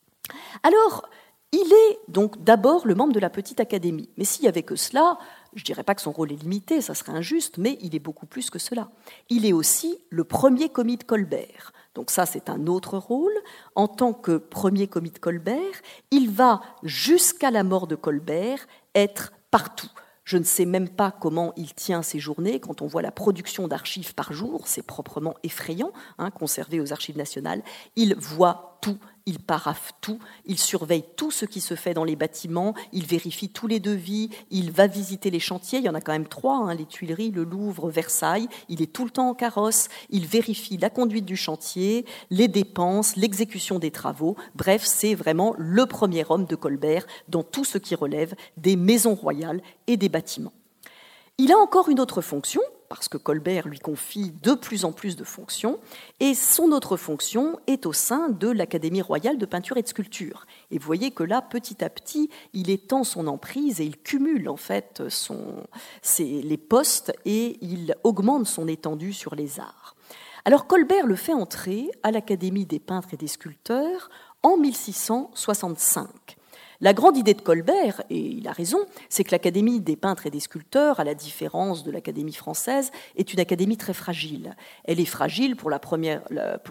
Alors, il est donc d'abord le membre de la Petite Académie. Mais s'il n'y avait que cela, je ne dirais pas que son rôle est limité, ça serait injuste, mais il est beaucoup plus que cela. Il est aussi le premier commis de Colbert. Donc ça, c'est un autre rôle. En tant que premier commis de Colbert, il va, jusqu'à la mort de Colbert, être partout. Je ne sais même pas comment il tient ses journées. Quand on voit la production d'archives par jour, c'est proprement effrayant, conservé aux Archives nationales. Il voit tout, il paraphe tout, il surveille tout ce qui se fait dans les bâtiments, il vérifie tous les devis, il va visiter les chantiers. Il y en a quand même 3, les Tuileries, le Louvre, Versailles. Il est tout le temps en carrosse, il vérifie la conduite du chantier, les dépenses, l'exécution des travaux. Bref, c'est vraiment le premier homme de Colbert dans tout ce qui relève des maisons royales et des bâtiments. Il a encore une autre fonction, parce que Colbert lui confie de plus en plus de fonctions, et son autre fonction est au sein de l'Académie royale de peinture et de sculpture. Et vous voyez que là, petit à petit, il étend son emprise et il cumule en fait les postes et il augmente son étendue sur les arts. Alors Colbert le fait entrer à l'Académie des peintres et des sculpteurs en 1665. La grande idée de Colbert, et il a raison, c'est que l'Académie des peintres et des sculpteurs, à la différence de l'Académie française, est une académie très fragile. Elle est fragile pour la première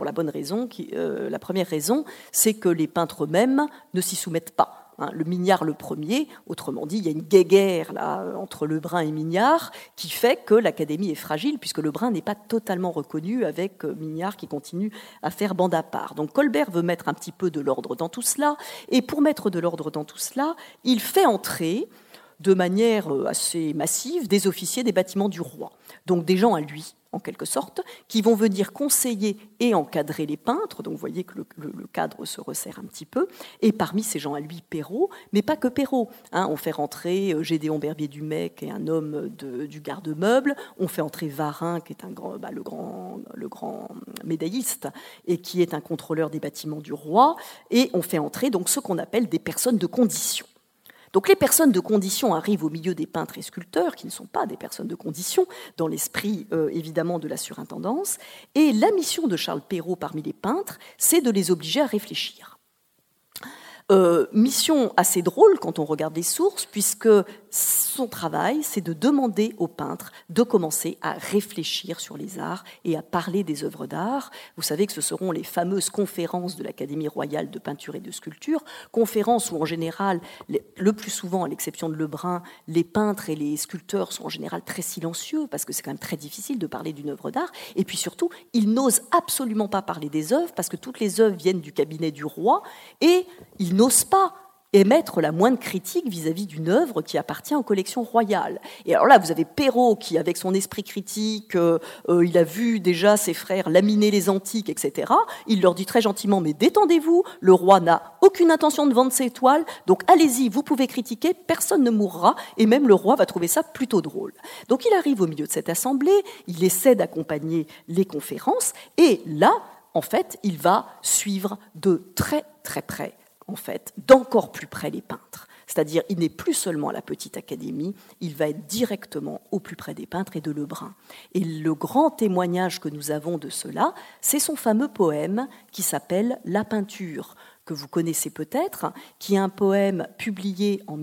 raison, c'est que les peintres eux-mêmes ne s'y soumettent pas. Le Mignard le premier, autrement dit, il y a une guéguerre là, entre Lebrun et Mignard qui fait que l'Académie est fragile puisque Lebrun n'est pas totalement reconnu avec Mignard qui continue à faire bande à part. Donc Colbert veut mettre un petit peu de l'ordre dans tout cela et pour mettre de l'ordre dans tout cela, il fait entrer de manière assez massive des officiers des bâtiments du roi, donc des gens à lui, en quelque sorte, qui vont venir conseiller et encadrer les peintres. Donc vous voyez que le cadre se resserre un petit peu. Et parmi ces gens à lui, Perrault, mais pas que Perrault. On fait rentrer Gédéon Berbier-Dumay, qui est un homme du garde-meuble. On fait entrer Varin, qui est le grand médailliste, et qui est un contrôleur des bâtiments du roi. Et on fait entrer donc ce qu'on appelle des personnes de condition. Donc les personnes de condition arrivent au milieu des peintres et sculpteurs, qui ne sont pas des personnes de condition, dans l'esprit évidemment de la surintendance. Et la mission de Charles Perrault parmi les peintres, c'est de les obliger à réfléchir. Mission assez drôle quand on regarde les sources, puisque son travail, c'est de demander aux peintres de commencer à réfléchir sur les arts et à parler des œuvres d'art. Vous savez que ce seront les fameuses conférences de l'Académie royale de peinture et de sculpture, conférences où en général, le plus souvent, à l'exception de Lebrun, les peintres et les sculpteurs sont en général très silencieux, parce que c'est quand même très difficile de parler d'une œuvre d'art, et puis surtout, ils n'osent absolument pas parler des œuvres, parce que toutes les œuvres viennent du cabinet du roi, et ils n'osent pas émettre la moindre critique vis-à-vis d'une œuvre qui appartient aux collections royales. Et alors là, vous avez Perrault qui, avec son esprit critique, il a vu déjà ses frères laminer les antiques, etc. Il leur dit très gentiment, mais détendez-vous, le roi n'a aucune intention de vendre ses toiles, donc allez-y, vous pouvez critiquer, personne ne mourra, et même le roi va trouver ça plutôt drôle. Donc il arrive au milieu de cette assemblée, il essaie d'accompagner les conférences, et là, en fait, il va suivre de très très près en fait, d'encore plus près les peintres. C'est-à-dire, il n'est plus seulement à la petite académie, il va être directement au plus près des peintres et de Lebrun. Et le grand témoignage que nous avons de cela, c'est son fameux poème qui s'appelle « La peinture », que vous connaissez peut-être, qui est un poème publié en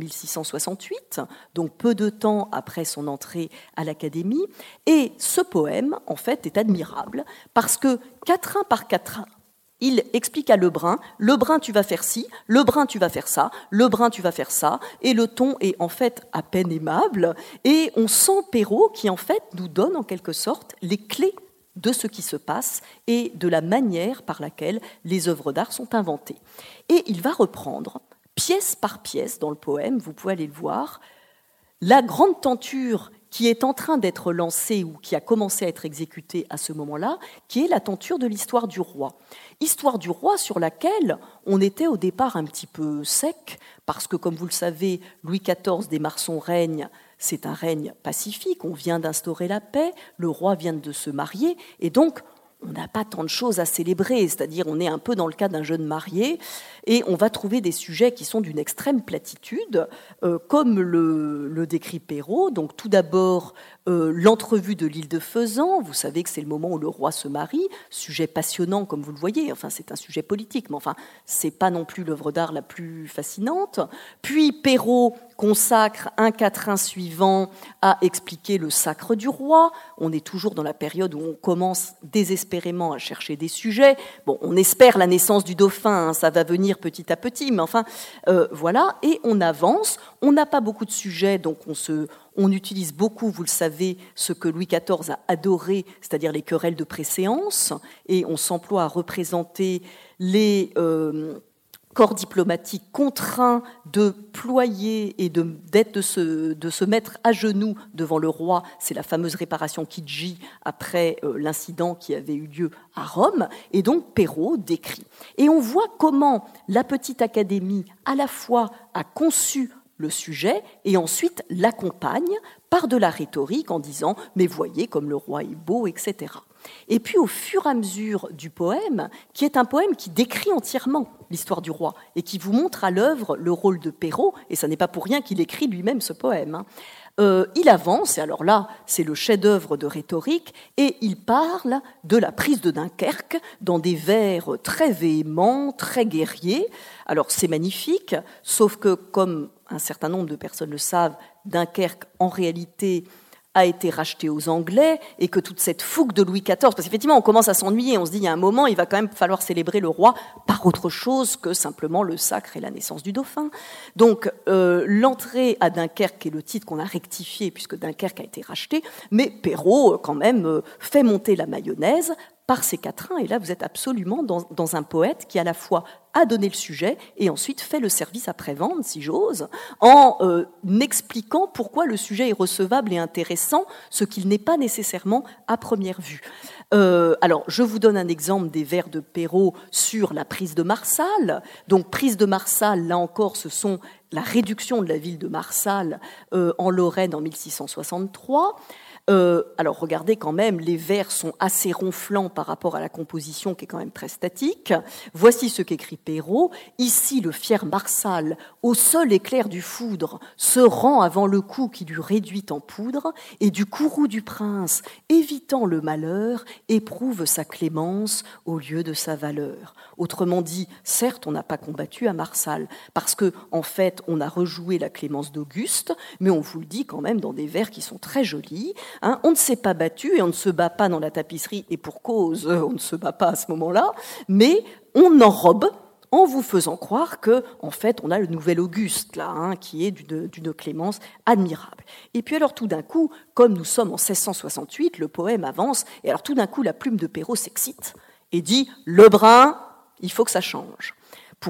1668, donc peu de temps après son entrée à l'Académie. Et ce poème, en fait, est admirable parce que, quatrain par quatrain, il explique à Lebrun, Lebrun tu vas faire ci, Lebrun tu vas faire ça, Lebrun tu vas faire ça, et le ton est en fait à peine aimable, et on sent Perrault qui en fait nous donne en quelque sorte les clés de ce qui se passe et de la manière par laquelle les œuvres d'art sont inventées. Et il va reprendre, pièce par pièce dans le poème, vous pouvez aller le voir, la grande tenture qui est en train d'être lancée ou qui a commencé à être exécutée à ce moment-là, qui est la tenture de l'histoire du roi. Histoire du roi sur laquelle on était au départ un petit peu sec, parce que, comme vous le savez, Louis XIV démarre son règne, c'est un règne pacifique, on vient d'instaurer la paix, le roi vient de se marier, et donc on n'a pas tant de choses à célébrer, c'est-à-dire on est un peu dans le cas d'un jeune marié, et on va trouver des sujets qui sont d'une extrême platitude, comme le décrit Perrault. Donc tout d'abord, l'entrevue de l'île de Faisan, vous savez que c'est le moment où le roi se marie, sujet passionnant comme vous le voyez, enfin c'est un sujet politique, mais enfin c'est pas non plus l'œuvre d'art la plus fascinante. Puis Perrault consacre un quatrain suivant à expliquer le sacre du roi. On est toujours dans la période où on commence désespérément à chercher des sujets. Bon, on espère la naissance du dauphin, hein, ça va venir petit à petit, mais enfin, voilà, et on avance. On n'a pas beaucoup de sujets, donc on utilise beaucoup, vous le savez, ce que Louis XIV a adoré, c'est-à-dire les querelles de préséance, et on s'emploie à représenter les corps diplomatiques contraints de ployer et de se mettre à genoux devant le roi. C'est la fameuse réparation Chigi après l'incident qui avait eu lieu à Rome. Et donc Perrault décrit. Et on voit comment la petite académie, à la fois, a conçu le sujet et ensuite l'accompagne par de la rhétorique en disant « mais voyez comme le roi est beau », etc. Et puis au fur et à mesure du poème, qui est un poème qui décrit entièrement l'histoire du roi et qui vous montre à l'œuvre le rôle de Perrault, et ça n'est pas pour rien qu'il écrit lui-même ce poème, il avance, et alors là, c'est le chef-d'œuvre de rhétorique, et il parle de la prise de Dunkerque dans des vers très véhéments, très guerriers. Alors c'est magnifique, sauf que, comme un certain nombre de personnes le savent, Dunkerque, en réalité, a été racheté aux Anglais, et que toute cette fougue de Louis XIV, parce qu'effectivement on commence à s'ennuyer, on se dit il y a un moment il va quand même falloir célébrer le roi par autre chose que simplement le sacre et la naissance du dauphin. Donc l'entrée à Dunkerque est le titre qu'on a rectifié puisque Dunkerque a été racheté, mais Perrault quand même fait monter la mayonnaise par ces quatrains, et là vous êtes absolument dans un poète qui à la fois a donné le sujet et ensuite fait le service après-vente, si j'ose, en expliquant pourquoi le sujet est recevable et intéressant, ce qu'il n'est pas nécessairement à première vue. Alors, je vous donne un exemple des vers de Perrault sur la prise de Marsal. Donc, prise de Marsal, là encore, ce sont la réduction de la ville de Marsal en Lorraine en 1663. Alors regardez quand même, les vers sont assez ronflants par rapport à la composition qui est quand même très statique. Voici ce qu'écrit Perrault. Ici, le fier Marsal, au seul éclair du foudre, se rend avant le coup qui lui réduit en poudre, et du courroux du prince, évitant le malheur, éprouve sa clémence au lieu de sa valeur. Autrement dit, certes, on n'a pas combattu à Marsal, parce que en fait, on a rejoué la clémence d'Auguste, mais on vous le dit quand même dans des vers qui sont très jolis. On ne s'est pas battu et on ne se bat pas dans la tapisserie, et pour cause, on ne se bat pas à ce moment-là, mais on enrobe en vous faisant croire que, en fait, on a le nouvel Auguste, là, qui est d'une clémence admirable. Et puis alors, tout d'un coup, comme nous sommes en 1668, le poème avance, et alors tout d'un coup, la plume de Perrault s'excite et dit « Lebrun, il faut que ça change ». Pourquoi ?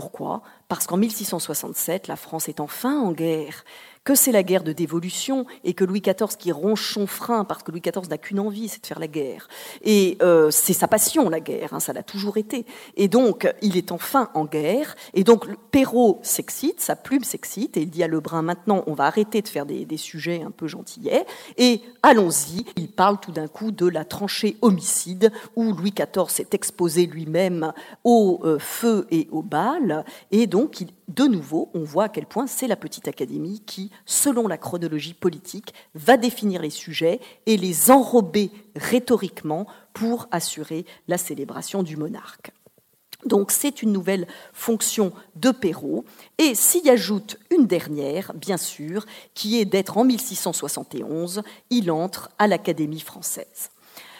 Parce qu'en 1667, la France est enfin en guerre, que c'est la guerre de dévolution et que Louis XIV qui ronge son frein, parce que Louis XIV n'a qu'une envie, c'est de faire la guerre. Et c'est sa passion, la guerre, ça l'a toujours été. Et donc, il est enfin en guerre, et donc Perrault s'excite, sa plume s'excite, et il dit à Lebrun, maintenant, on va arrêter de faire des sujets un peu gentillets, et allons-y. Il parle tout d'un coup de la tranchée homicide, où Louis XIV s'est exposé lui-même au feu et aux balles, et donc, de nouveau, on voit à quel point c'est la petite académie qui, selon la chronologie politique, va définir les sujets et les enrober rhétoriquement pour assurer la célébration du monarque. Donc c'est une nouvelle fonction de Perrault, et s'y ajoute une dernière, bien sûr, qui est d'être en 1671, il entre à l'Académie française.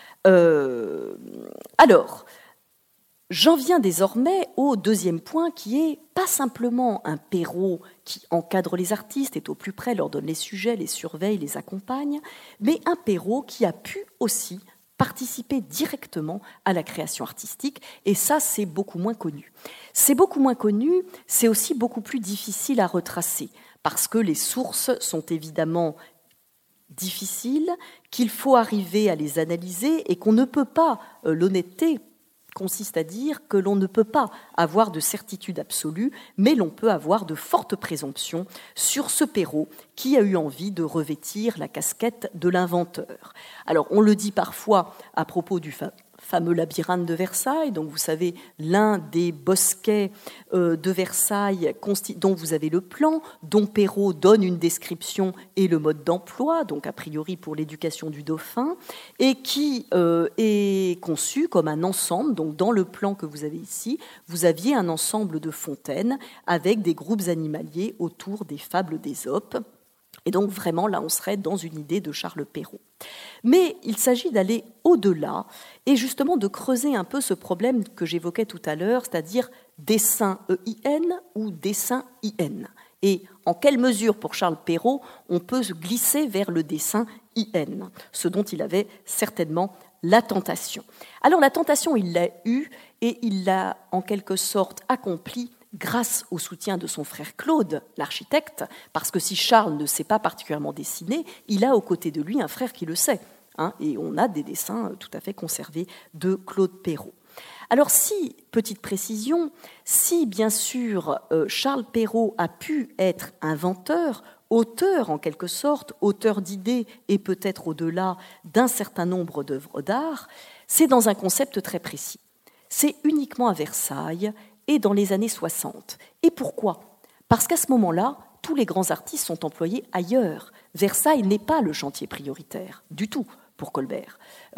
Alors, j'en viens désormais au deuxième point qui est pas simplement un Perrault qui encadre les artistes, est au plus près, leur donne les sujets, les surveille, les accompagne, mais un Perrault qui a pu aussi participer directement à la création artistique, et ça, c'est beaucoup moins connu. C'est beaucoup moins connu, c'est aussi beaucoup plus difficile à retracer, parce que les sources sont évidemment difficiles, qu'il faut arriver à les analyser, et qu'on ne peut pas, l'honnêteté consiste à dire que l'on ne peut pas avoir de certitude absolue, mais l'on peut avoir de fortes présomptions sur ce Perrault qui a eu envie de revêtir la casquette de l'inventeur. Alors, on le dit parfois à propos du fameux labyrinthe de Versailles, donc vous savez, l'un des bosquets de Versailles dont vous avez le plan, dont Perrault donne une description et le mode d'emploi, donc a priori pour l'éducation du dauphin, et qui est conçu comme un ensemble. Donc dans le plan que vous avez ici, vous aviez un ensemble de fontaines avec des groupes animaliers autour des fables d'Ésope. Et donc vraiment, là, on serait dans une idée de Charles Perrault. Mais il s'agit d'aller au-delà et justement de creuser un peu ce problème que j'évoquais tout à l'heure, c'est-à-dire dessin EIN ou dessin IN. Et en quelle mesure, pour Charles Perrault, on peut se glisser vers le dessin IN, ce dont il avait certainement la tentation. Alors la tentation, il l'a eue et il l'a en quelque sorte accomplie grâce au soutien de son frère Claude, l'architecte, parce que si Charles ne sait pas particulièrement dessiner, il a aux côtés de lui un frère qui le sait, et on a des dessins tout à fait conservés de Claude Perrault. Alors si, petite précision, si bien sûr Charles Perrault a pu être inventeur, auteur en quelque sorte, auteur d'idées et peut-être au-delà d'un certain nombre d'œuvres d'art, c'est dans un concept très précis. C'est uniquement à Versailles et dans les années 60. Et pourquoi ? Parce qu'à ce moment-là, tous les grands artistes sont employés ailleurs. Versailles n'est pas le chantier prioritaire, du tout, pour Colbert,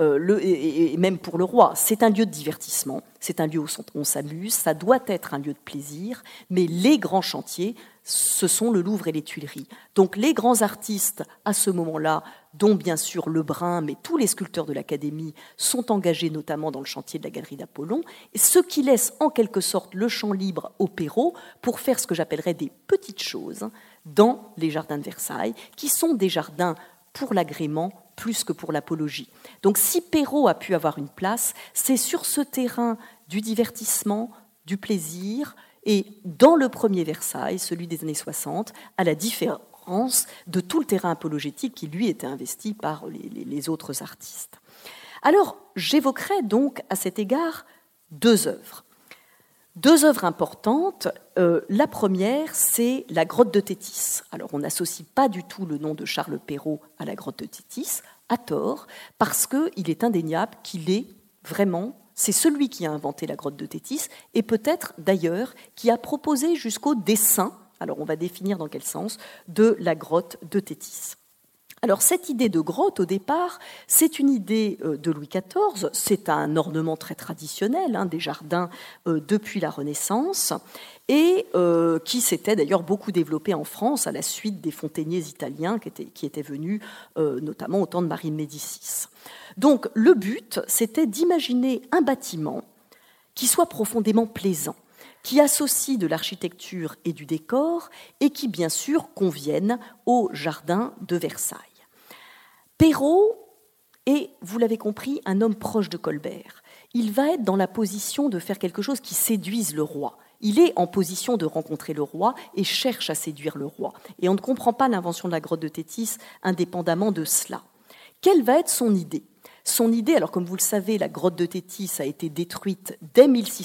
et même pour le roi. C'est un lieu de divertissement, c'est un lieu où on s'amuse, ça doit être un lieu de plaisir, mais les grands chantiers, ce sont le Louvre et les Tuileries. Donc les grands artistes, à ce moment-là, dont bien sûr Lebrun, mais tous les sculpteurs de l'Académie, sont engagés notamment dans le chantier de la Galerie d'Apollon, ce qui laisse en quelque sorte le champ libre au Perrault pour faire ce que j'appellerais des petites choses dans les jardins de Versailles, qui sont des jardins pour l'agrément plus que pour l'apologie. Donc si Perrault a pu avoir une place, c'est sur ce terrain du divertissement, du plaisir, et dans le premier Versailles, celui des années 60, à la différence de tout le terrain apologétique qui, lui, était investi par les autres artistes. Alors, j'évoquerai donc à cet égard deux œuvres. Deux œuvres importantes. La première, c'est la grotte de Thétis. Alors, on n'associe pas du tout le nom de Charles Perrault à la grotte de Thétis, à tort, parce qu'il est indéniable qu'il est vraiment, c'est celui qui a inventé la grotte de Thétis, et peut-être d'ailleurs qui a proposé jusqu'au dessin, alors on va définir dans quel sens, de la grotte de Thétis. Alors cette idée de grotte, au départ, c'est une idée de Louis XIV, c'est un ornement très traditionnel des jardins depuis la Renaissance, et qui s'était d'ailleurs beaucoup développé en France à la suite des fontainiers italiens qui étaient venus notamment au temps de Marie de Médicis. Donc le but, c'était d'imaginer un bâtiment qui soit profondément plaisant, qui associe de l'architecture et du décor, et qui bien sûr convienne au jardin de Versailles. Perrault est, vous l'avez compris, un homme proche de Colbert. Il va être dans la position de faire quelque chose qui séduise le roi. Il est en position de rencontrer le roi et cherche à séduire le roi. Et on ne comprend pas l'invention de la grotte de Thétis indépendamment de cela. Quelle va être son idée ? Son idée, alors comme vous le savez, la grotte de Thétis a été détruite dès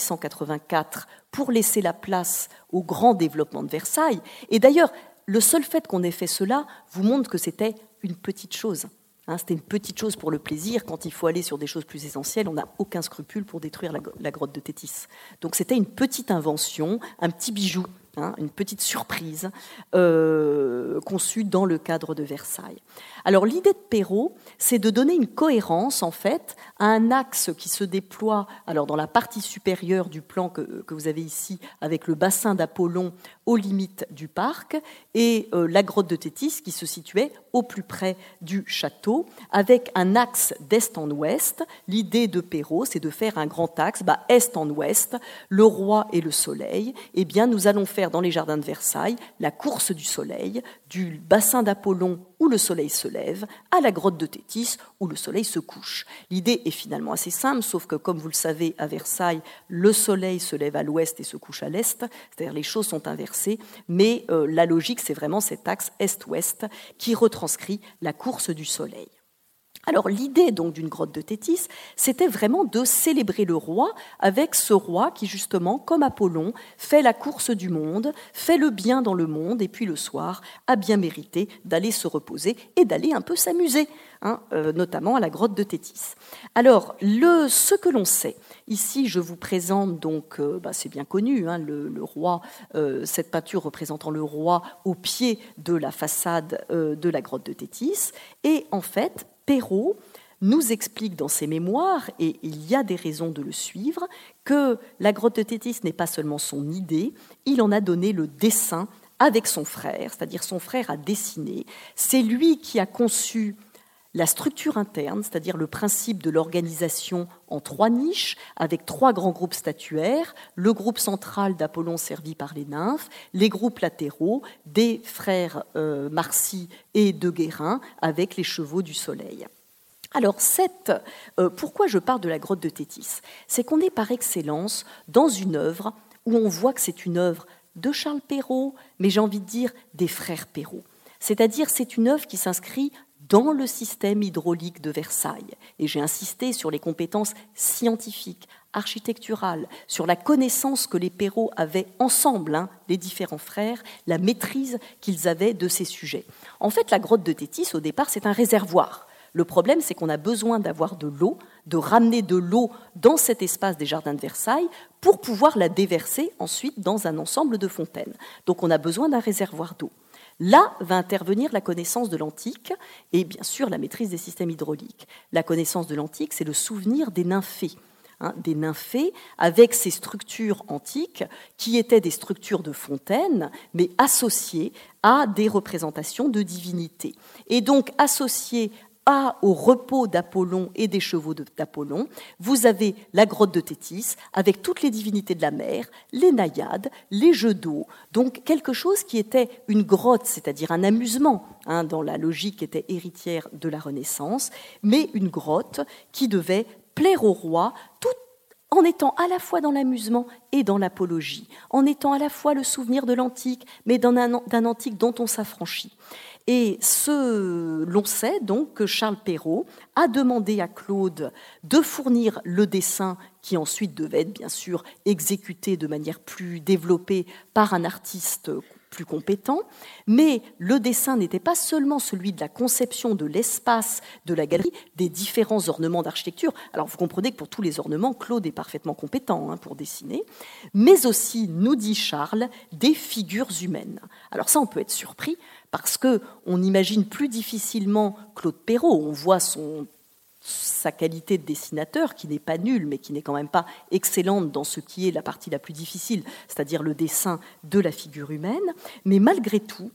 1684 pour laisser la place au grand développement de Versailles. Et d'ailleurs, le seul fait qu'on ait fait cela vous montre que c'était une petite chose. C'était une petite chose pour le plaisir. Quand il faut aller sur des choses plus essentielles, on n'a aucun scrupule pour détruire la grotte de Thétis. Donc c'était une petite invention, un petit bijou, une petite surprise conçue dans le cadre de Versailles. Alors l'idée de Perrault, c'est de donner une cohérence en fait à un axe qui se déploie alors dans la partie supérieure du plan que vous avez ici avec le bassin d'Apollon aux limites du parc et la grotte de Thétis qui se situait au plus près du château avec un axe d'est en ouest. L'idée de Perrault, c'est de faire un grand axe est en ouest, le roi et le soleil. Eh bien, nous allons faire dans les jardins de Versailles la course du soleil, du bassin d'Apollon où le soleil se lève, à la grotte de Thétis où le soleil se couche. L'idée est finalement assez simple, sauf que, comme vous le savez, à Versailles, le soleil se lève à l'ouest et se couche à l'est, c'est-à-dire les choses sont inversées, mais la logique, c'est vraiment cet axe est-ouest qui retranscrit la course du soleil. Alors l'idée donc d'une grotte de Thétis, c'était vraiment de célébrer le roi avec ce roi qui justement, comme Apollon, fait la course du monde, fait le bien dans le monde et puis le soir a bien mérité d'aller se reposer et d'aller un peu s'amuser, notamment à la grotte de Thétis. Alors ce que l'on sait, ici je vous présente donc, c'est bien connu, le roi, cette peinture représentant le roi au pied de la façade de la grotte de Thétis et en fait Perrault nous explique dans ses mémoires, et il y a des raisons de le suivre, que la grotte de Thétis n'est pas seulement son idée, il en a donné le dessin avec son frère, c'est-à-dire son frère a dessiné. C'est lui qui a conçu la structure interne, c'est-à-dire le principe de l'organisation en 3 niches, avec 3 grands groupes statuaires, le groupe central d'Apollon servi par les nymphes, les groupes latéraux des frères Marcy et de Guérin, avec les chevaux du soleil. Alors, pourquoi je parle de la grotte de Thétis ? C'est qu'on est par excellence dans une œuvre où on voit que c'est une œuvre de Charles Perrault, mais j'ai envie de dire des frères Perrault. C'est-à-dire c'est une œuvre qui s'inscrit dans le système hydraulique de Versailles. Et j'ai insisté sur les compétences scientifiques, architecturales, sur la connaissance que les Perrault avaient ensemble, les différents frères, la maîtrise qu'ils avaient de ces sujets. En fait, la grotte de Tétis, au départ, c'est un réservoir. Le problème, c'est qu'on a besoin d'avoir de l'eau, de ramener de l'eau dans cet espace des jardins de Versailles pour pouvoir la déverser ensuite dans un ensemble de fontaines. Donc on a besoin d'un réservoir d'eau. Là va intervenir la connaissance de l'antique et bien sûr la maîtrise des systèmes hydrauliques. La connaissance de l'antique, c'est le souvenir des nymphées. Des nymphées avec ces structures antiques qui étaient des structures de fontaines, mais associées à des représentations de divinités. Et donc associées au repos d'Apollon et des chevaux d'Apollon, vous avez la grotte de Tétis avec toutes les divinités de la mer, les naïades, les jeux d'eau, donc quelque chose qui était une grotte, c'est-à-dire un amusement, dans la logique qui était héritière de la Renaissance, mais une grotte qui devait plaire au roi, tout en étant à la fois dans l'amusement et dans l'apologie, en étant à la fois le souvenir de l'antique, mais d'un antique dont on s'affranchit. Et l'on sait donc que Charles Perrault a demandé à Claude de fournir le dessin qui ensuite devait être bien sûr exécuté de manière plus développée par un artiste plus compétent, mais le dessin n'était pas seulement celui de la conception de l'espace de la galerie, des différents ornements d'architecture. Alors vous comprenez que pour tous les ornements, Claude est parfaitement compétent pour dessiner, mais aussi, nous dit Charles, des figures humaines. Alors ça, on peut être surpris, parce qu'on imagine plus difficilement Claude Perrault. On voit sa qualité de dessinateur, qui n'est pas nulle, mais qui n'est quand même pas excellente dans ce qui est la partie la plus difficile, c'est-à-dire le dessin de la figure humaine. Mais malgré tout,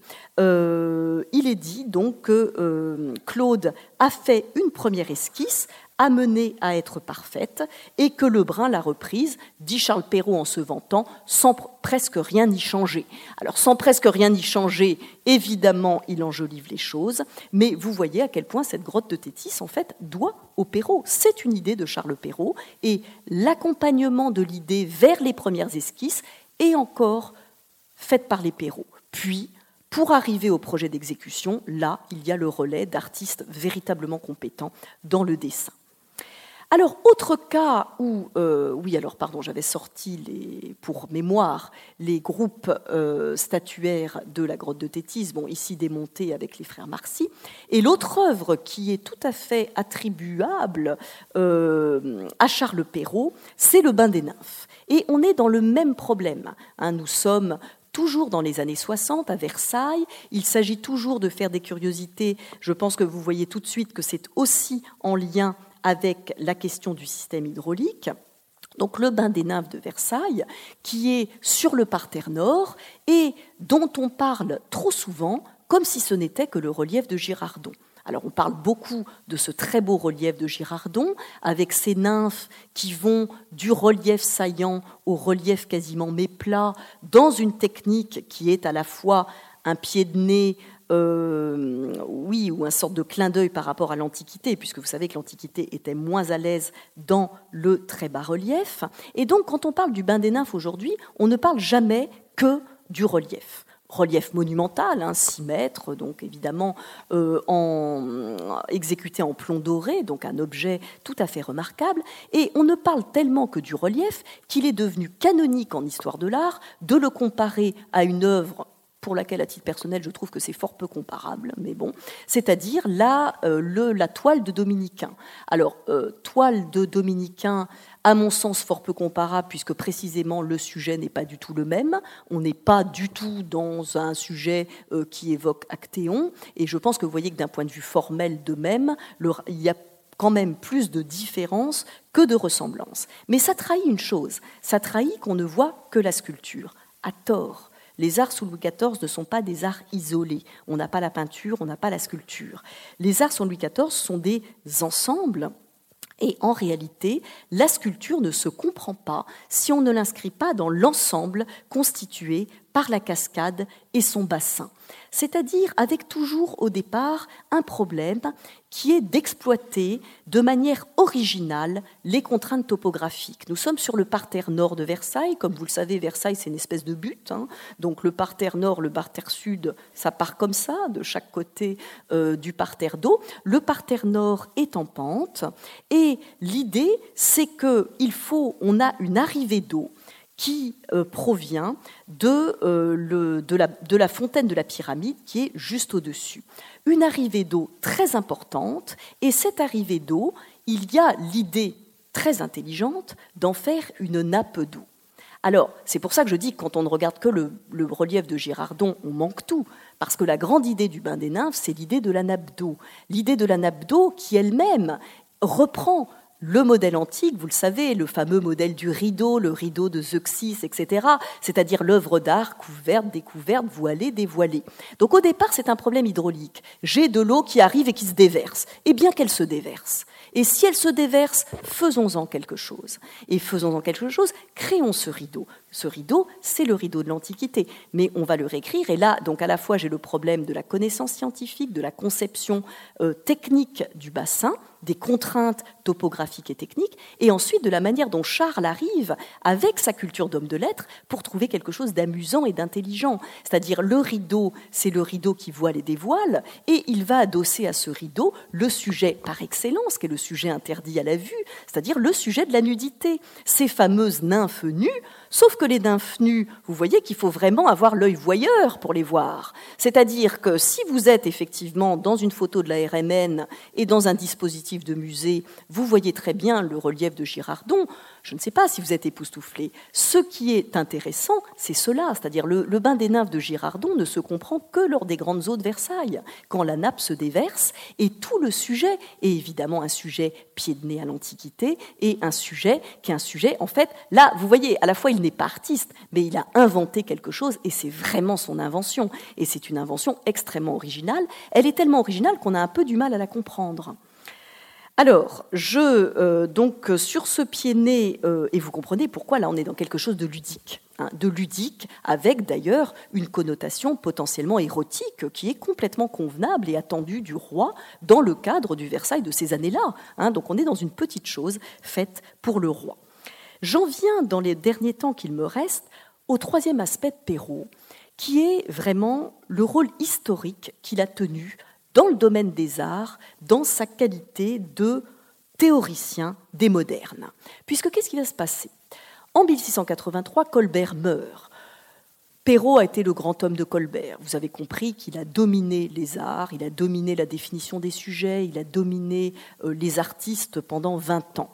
il est dit donc que Claude a fait une première esquisse, amenée à être parfaite, et que Lebrun l'a reprise, dit Charles Perrault en se vantant, sans presque rien y changer. Alors, sans presque rien y changer, évidemment, il enjolive les choses, mais vous voyez à quel point cette grotte de Tétis, en fait, doit au Perrault. C'est une idée de Charles Perrault, et l'accompagnement de l'idée vers les premières esquisses est encore fait par les Perrault. Puis, pour arriver au projet d'exécution, là, il y a le relais d'artistes véritablement compétents dans le dessin. Alors, autre cas où, j'avais sorti pour mémoire les groupes statuaires de la grotte de Tétis, ici démontés avec les frères Marcy, et l'autre œuvre qui est tout à fait attribuable à Charles Perrault, c'est le Bain des Nymphes. Et on est dans le même problème. Nous sommes toujours dans les années 60, à Versailles. Il s'agit toujours de faire des curiosités. Je pense que vous voyez tout de suite que c'est aussi en lien avec la question du système hydraulique. Donc le Bain des Nymphes de Versailles, qui est sur le parterre nord et dont on parle trop souvent comme si ce n'était que le relief de Girardon. Alors on parle beaucoup de ce très beau relief de Girardon, avec ces nymphes qui vont du relief saillant au relief quasiment méplat, dans une technique qui est à la fois un pied de nez, ou un sorte de clin d'œil par rapport à l'Antiquité, puisque vous savez que l'Antiquité était moins à l'aise dans le très bas relief. Et donc quand on parle du Bain des Nymphes aujourd'hui, on ne parle jamais que du relief. Relief monumental, 6 mètres, donc évidemment exécuté en plomb doré, donc un objet tout à fait remarquable. Et on ne parle tellement que du relief qu'il est devenu canonique en histoire de l'art de le comparer à une œuvre pour laquelle, à titre personnel, je trouve que c'est fort peu comparable, mais bon, c'est-à-dire la toile de Dominicain. Alors, toile de Dominicain, à mon sens, fort peu comparable, puisque précisément le sujet n'est pas du tout le même. On n'est pas du tout dans un sujet qui évoque Actéon, et je pense que vous voyez que d'un point de vue formel de même, il y a quand même plus de différences que de ressemblances. Mais ça trahit une chose, ça trahit qu'on ne voit que la sculpture, à tort. Les arts sous Louis XIV ne sont pas des arts isolés. On n'a pas la peinture, on n'a pas la sculpture. Les arts sous Louis XIV sont des ensembles. Et en réalité, la sculpture ne se comprend pas si on ne l'inscrit pas dans l'ensemble constitué par la cascade et son bassin. C'est-à-dire avec toujours au départ un problème qui est d'exploiter de manière originale les contraintes topographiques. Nous sommes sur le parterre nord de Versailles. Comme vous le savez, Versailles, c'est une espèce de butte. Donc le parterre nord, le parterre sud, ça part comme ça, de chaque côté du parterre d'eau. Le parterre nord est en pente. Et l'idée, c'est qu'on a une arrivée d'eau qui provient de la fontaine de la pyramide qui est juste au-dessus. Une arrivée d'eau très importante, et cette arrivée d'eau, il y a l'idée très intelligente d'en faire une nappe d'eau. Alors, c'est pour ça que je dis que quand on ne regarde que le relief de Girardon, on manque tout, parce que la grande idée du bain des nymphes, c'est l'idée de la nappe d'eau. L'idée de la nappe d'eau qui elle-même reprend le modèle antique, vous le savez, le fameux modèle du rideau, le rideau de Zeuxis, etc., c'est-à-dire l'œuvre d'art couverte, découverte, voilée, dévoilée. Donc au départ, c'est un problème hydraulique. J'ai de l'eau qui arrive et qui se déverse. Eh bien qu'elle se déverse. Et si elle se déverse, faisons-en quelque chose. Et faisons-en quelque chose, créons ce rideau. Ce rideau, c'est le rideau de l'Antiquité. Mais on va le réécrire. Et là, donc à la fois, j'ai le problème de la connaissance scientifique, de la conception technique du bassin, des contraintes topographiques et techniques, et ensuite de la manière dont Charles arrive, avec sa culture d'homme de lettres, pour trouver quelque chose d'amusant et d'intelligent. C'est-à-dire le rideau, c'est le rideau qui voile et dévoile, et il va adosser à ce rideau le sujet par excellence, qui est le sujet interdit à la vue, c'est-à-dire le sujet de la nudité. Ces fameuses nymphes nues, sauf que les nymphes nues, vous voyez qu'il faut vraiment avoir l'œil voyeur pour les voir. C'est-à-dire que si vous êtes effectivement dans une photo de la RMN et dans un dispositif de musée, vous voyez très bien le relief de Girardon. Je ne sais pas si vous êtes époustouflé. Ce qui est intéressant, c'est cela, c'est-à-dire le bain des nymphes de Girardon ne se comprend que lors des grandes eaux de Versailles, quand la nappe se déverse, et tout le sujet est évidemment un sujet pied de nez à l'Antiquité, et un sujet qui est un sujet, en fait, là, vous voyez, à la fois il n'est pas artiste, mais il a inventé quelque chose, et c'est vraiment son invention, et c'est une invention extrêmement originale. Elle est tellement originale qu'on a un peu du mal à la comprendre. Alors, donc sur ce pied-nez, et vous comprenez pourquoi là on est dans quelque chose de ludique, avec d'ailleurs une connotation potentiellement érotique qui est complètement convenable et attendue du roi dans le cadre du Versailles de ces années-là. Donc on est dans une petite chose faite pour le roi. J'en viens, dans les derniers temps qu'il me reste, au troisième aspect de Perrault, qui est vraiment le rôle historique qu'il a tenu dans le domaine des arts, dans sa qualité de théoricien des modernes. Puisque qu'est-ce qui va se passer ? En 1683, Colbert meurt. Perrault a été le grand homme de Colbert. Vous avez compris qu'il a dominé les arts, il a dominé la définition des sujets, il a dominé les artistes pendant 20 ans.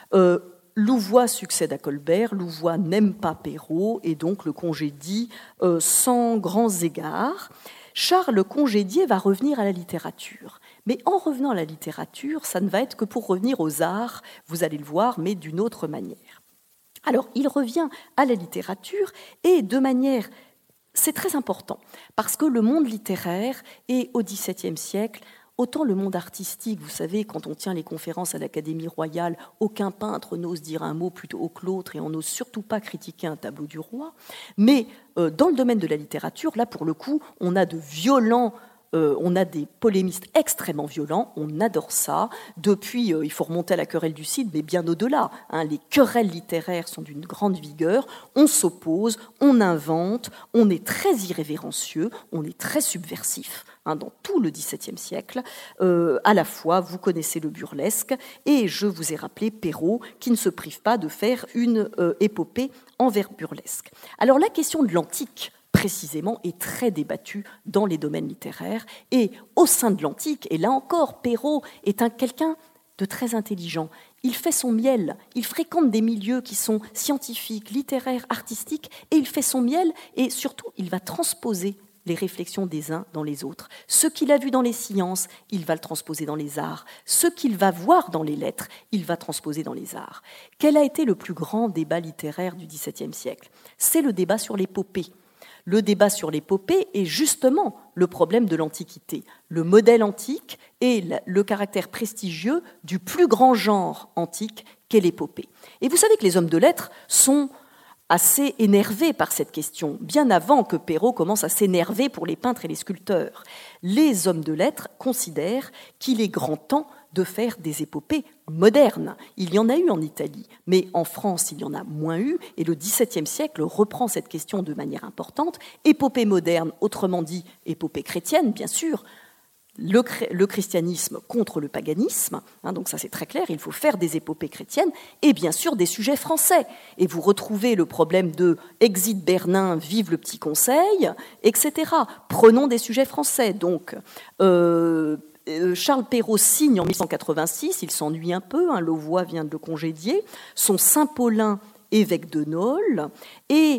Louvois succède à Colbert, Louvois n'aime pas Perrault et donc le congédie sans grands égards. Charles congédié va revenir à la littérature. Mais en revenant à la littérature, ça ne va être que pour revenir aux arts, vous allez le voir, mais d'une autre manière. Alors, il revient à la littérature et de manière... C'est très important, parce que le monde littéraire est au XVIIe siècle. Autant le monde artistique, vous savez, quand on tient les conférences à l'Académie royale, aucun peintre n'ose dire un mot plutôt haut que l'autre et on n'ose surtout pas critiquer un tableau du roi. Mais dans le domaine de la littérature, là, pour le coup, on a des polémistes extrêmement violents, on adore ça. Depuis, il faut remonter à la querelle du Cid, mais bien au-delà. Les querelles littéraires sont d'une grande vigueur, on s'oppose, on invente, on est très irrévérencieux, on est très subversif. Dans tout le XVIIe siècle, à la fois, vous connaissez le burlesque, et je vous ai rappelé Perrault, qui ne se prive pas de faire une épopée en vers burlesque. Alors la question de l'antique, précisément, est très débattue dans les domaines littéraires, et au sein de l'antique, et là encore, Perrault est quelqu'un de très intelligent. Il fait son miel, il fréquente des milieux qui sont scientifiques, littéraires, artistiques, et il fait son miel, et surtout, il va transposer les réflexions des uns dans les autres. Ce qu'il a vu dans les sciences, il va le transposer dans les arts. Ce qu'il va voir dans les lettres, il va transposer dans les arts. Quel a été le plus grand débat littéraire du XVIIe siècle ? C'est le débat sur l'épopée. Le débat sur l'épopée est justement le problème de l'Antiquité. Le modèle antique et le caractère prestigieux du plus grand genre antique qu'est l'épopée. Et vous savez que les hommes de lettres sont assez énervé par cette question, bien avant que Perrault commence à s'énerver pour les peintres et les sculpteurs. Les hommes de lettres considèrent qu'il est grand temps de faire des épopées modernes. Il y en a eu en Italie, mais en France, il y en a moins eu, et le XVIIe siècle reprend cette question de manière importante. Épopée moderne, autrement dit épopée chrétienne, bien sûr, le christianisme contre le paganisme, donc ça c'est très clair, il faut faire des épopées chrétiennes, et bien sûr des sujets français. Et vous retrouvez le problème de Exit Bernin, vive le petit conseil, etc. Prenons des sujets français. Donc, Charles Perrault signe en 1186, il s'ennuie un peu, Louvois vient de le congédier, son Saint-Paulin évêque de Nôle, et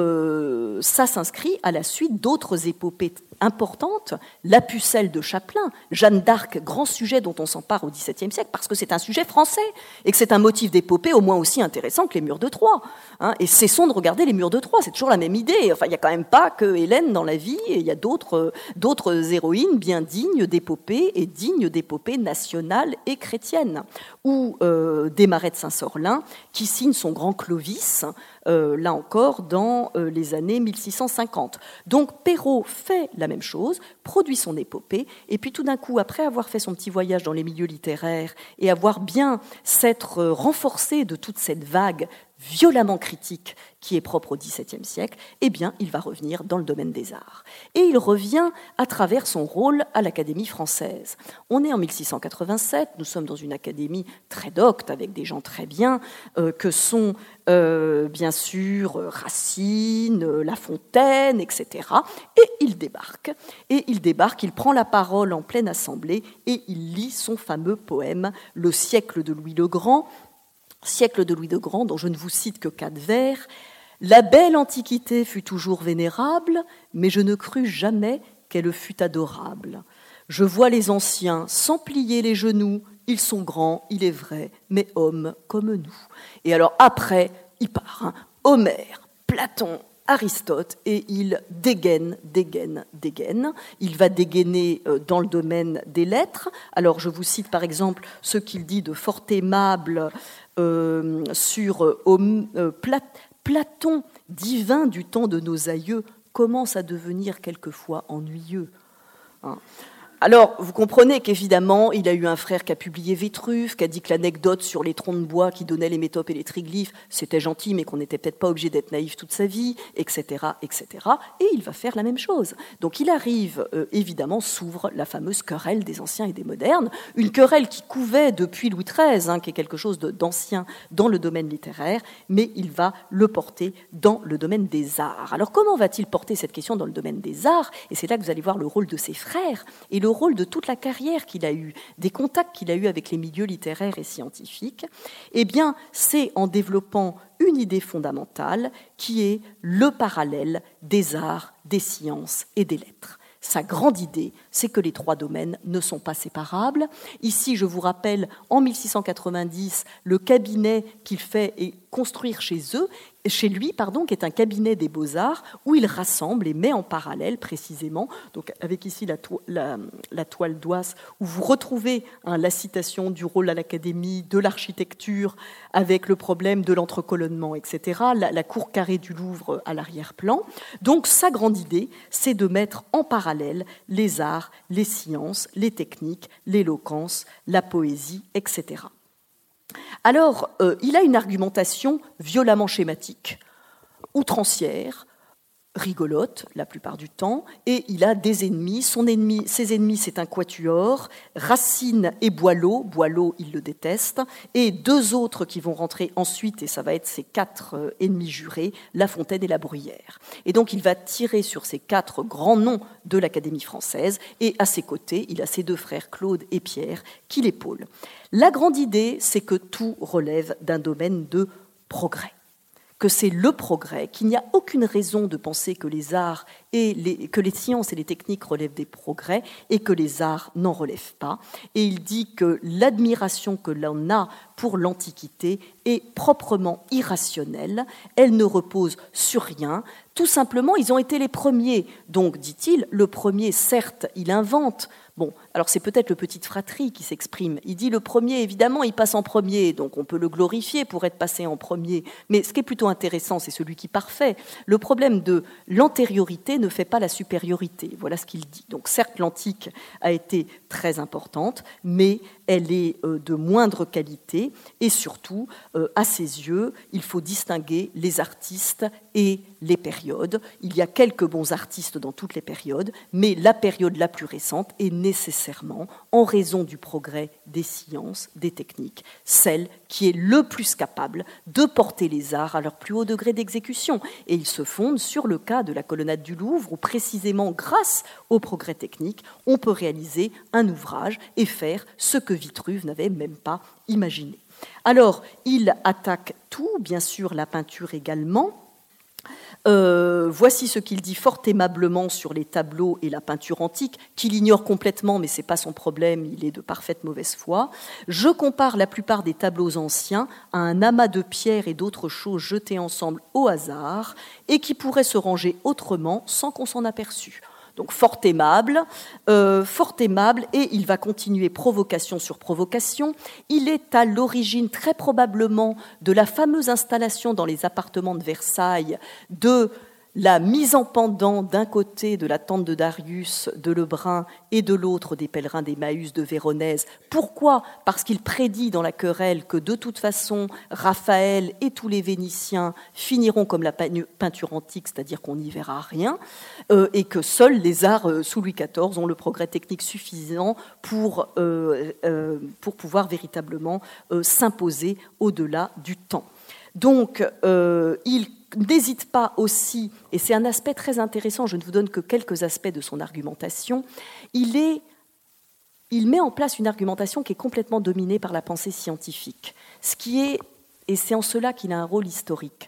ça s'inscrit à la suite d'autres épopées importante, la pucelle de Chapelain, Jeanne d'Arc, grand sujet dont on s'empare au XVIIe siècle, parce que c'est un sujet français, et que c'est un motif d'épopée au moins aussi intéressant que les murs de Troie. Et cessons de regarder les murs de Troie, c'est toujours la même idée. Enfin, il n'y a quand même pas que Hélène dans la vie, et il y a d'autres héroïnes bien dignes d'épopée, et dignes d'épopée nationale et chrétienne. Ou Desmarais de Saint-Sorlin, qui signe son grand Clovis, là encore, dans les années 1650. Donc Perrault fait la même chose, produit son épopée, et puis tout d'un coup, après avoir fait son petit voyage dans les milieux littéraires et avoir bien s'être renforcé de toute cette vague violemment critique qui est propre au XVIIe siècle, eh bien, il va revenir dans le domaine des arts. Et il revient à travers son rôle à l'Académie française. On est en 1687, nous sommes dans une académie très docte, avec des gens très bien, que sont bien sûr Racine, La Fontaine, etc. Et il débarque, il prend la parole en pleine assemblée, et il lit son fameux poème « Le siècle de Louis le Grand », dont je ne vous cite que 4 vers. « La belle Antiquité fut toujours vénérable, mais je ne crus jamais qu'elle fût adorable. Je vois les anciens sans plier les genoux, ils sont grands, il est vrai, mais hommes comme nous. » Et alors après, il part, Homère, Platon, Aristote, et il dégaine. Il va dégainer dans le domaine des lettres. Alors je vous cite par exemple ce qu'il dit de fort aimable sur Platon, divin du temps de nos aïeux, commence à devenir quelquefois ennuyeux. Alors, vous comprenez qu'évidemment, il a eu un frère qui a publié Vitruve, qui a dit que l'anecdote sur les troncs de bois qui donnaient les métopes et les triglyphes, c'était gentil, mais qu'on n'était peut-être pas obligé d'être naïf toute sa vie, etc., etc. Et il va faire la même chose. Donc, il arrive, évidemment, s'ouvre la fameuse querelle des anciens et des modernes, une querelle qui couvait depuis Louis XIII, qui est quelque chose d'ancien dans le domaine littéraire, mais il va le porter dans le domaine des arts. Alors, comment va-t-il porter cette question dans le domaine des arts ? Et c'est là que vous allez voir le rôle de ses frères et le rôle de toute la carrière qu'il a eue, des contacts qu'il a eus avec les milieux littéraires et scientifiques, eh bien, c'est en développant une idée fondamentale qui est le parallèle des arts, des sciences et des lettres. Sa grande idée, c'est que les 3 domaines ne sont pas séparables. Ici, je vous rappelle, en 1690, le cabinet qu'il fait construire chez lui, qui est un cabinet des beaux-arts, où il rassemble et met en parallèle précisément, donc avec ici la toile d'Oise, où vous retrouvez la citation du rôle à l'académie, de l'architecture, avec le problème de l'entrecolonnement, etc., la cour carrée du Louvre à l'arrière-plan. Donc sa grande idée, c'est de mettre en parallèle les arts, les sciences, les techniques, l'éloquence, la poésie, etc. Alors, il a une argumentation violemment schématique, outrancière, rigolote la plupart du temps, et il a des ennemis. Ses ennemis, c'est un quatuor, Racine et Boileau. Boileau, il le déteste, et 2 autres qui vont rentrer ensuite, et ça va être ses 4 ennemis jurés, La Fontaine et La Bruyère. Et donc, il va tirer sur ces 4 grands noms de l'Académie française, et à ses côtés, il a ses 2 frères, Claude et Pierre, qui l'épaulent. La grande idée, c'est que tout relève d'un domaine de progrès, que c'est le progrès, qu'il n'y a aucune raison de penser que les arts que les sciences et les techniques relèvent des progrès et que les arts n'en relèvent pas. Et il dit que l'admiration que l'on a pour l'Antiquité est proprement irrationnelle, elle ne repose sur rien. Tout simplement, ils ont été les premiers. Donc, dit-il, le premier, certes, il invente alors c'est peut-être le Petite Fratrie qui s'exprime. Il dit le premier, évidemment, il passe en premier, donc on peut le glorifier pour être passé en premier. Mais ce qui est plutôt intéressant, c'est celui qui parfait. Le problème de l'antériorité ne fait pas la supériorité. Voilà ce qu'il dit. Donc certes, l'antique a été très importante, mais elle est de moindre qualité et surtout, à ses yeux, il faut distinguer les artistes et les périodes. Il y a quelques bons artistes dans toutes les périodes, mais la période la plus récente est nécessairement, en raison du progrès des sciences, des techniques, celle qui est le plus capable de porter les arts à leur plus haut degré d'exécution. Et il se fonde sur le cas de la colonnade du Louvre, où précisément grâce au progrès technique, on peut réaliser un ouvrage et faire ce que Vitruve n'avait même pas imaginé. Alors, il attaque tout, bien sûr la peinture également. Voici ce qu'il dit fort aimablement sur les tableaux et la peinture antique, qu'il ignore complètement, mais ce n'est pas son problème, il est de parfaite mauvaise foi. Je compare la plupart des tableaux anciens à un amas de pierres et d'autres choses jetées ensemble au hasard et qui pourraient se ranger autrement sans qu'on s'en aperçût. Donc fort aimable, et il va continuer provocation sur provocation. Il est à l'origine très probablement de la fameuse installation dans les appartements de Versailles de la mise en pendant d'un côté de la tente de Darius de Lebrun et de l'autre des pèlerins d'Emmaüs de Véronèse. Pourquoi ? Parce qu'il prédit dans la querelle que de toute façon Raphaël et tous les Vénitiens finiront comme la peinture antique, c'est-à-dire qu'on n'y verra rien, et que seuls les arts sous Louis XIV ont le progrès technique suffisant pour pouvoir véritablement s'imposer au-delà du temps. Donc, il n'hésite pas aussi, et c'est un aspect très intéressant, je ne vous donne que quelques aspects de son argumentation, il met en place une argumentation qui est complètement dominée par la pensée scientifique, et c'est en cela qu'il a un rôle historique.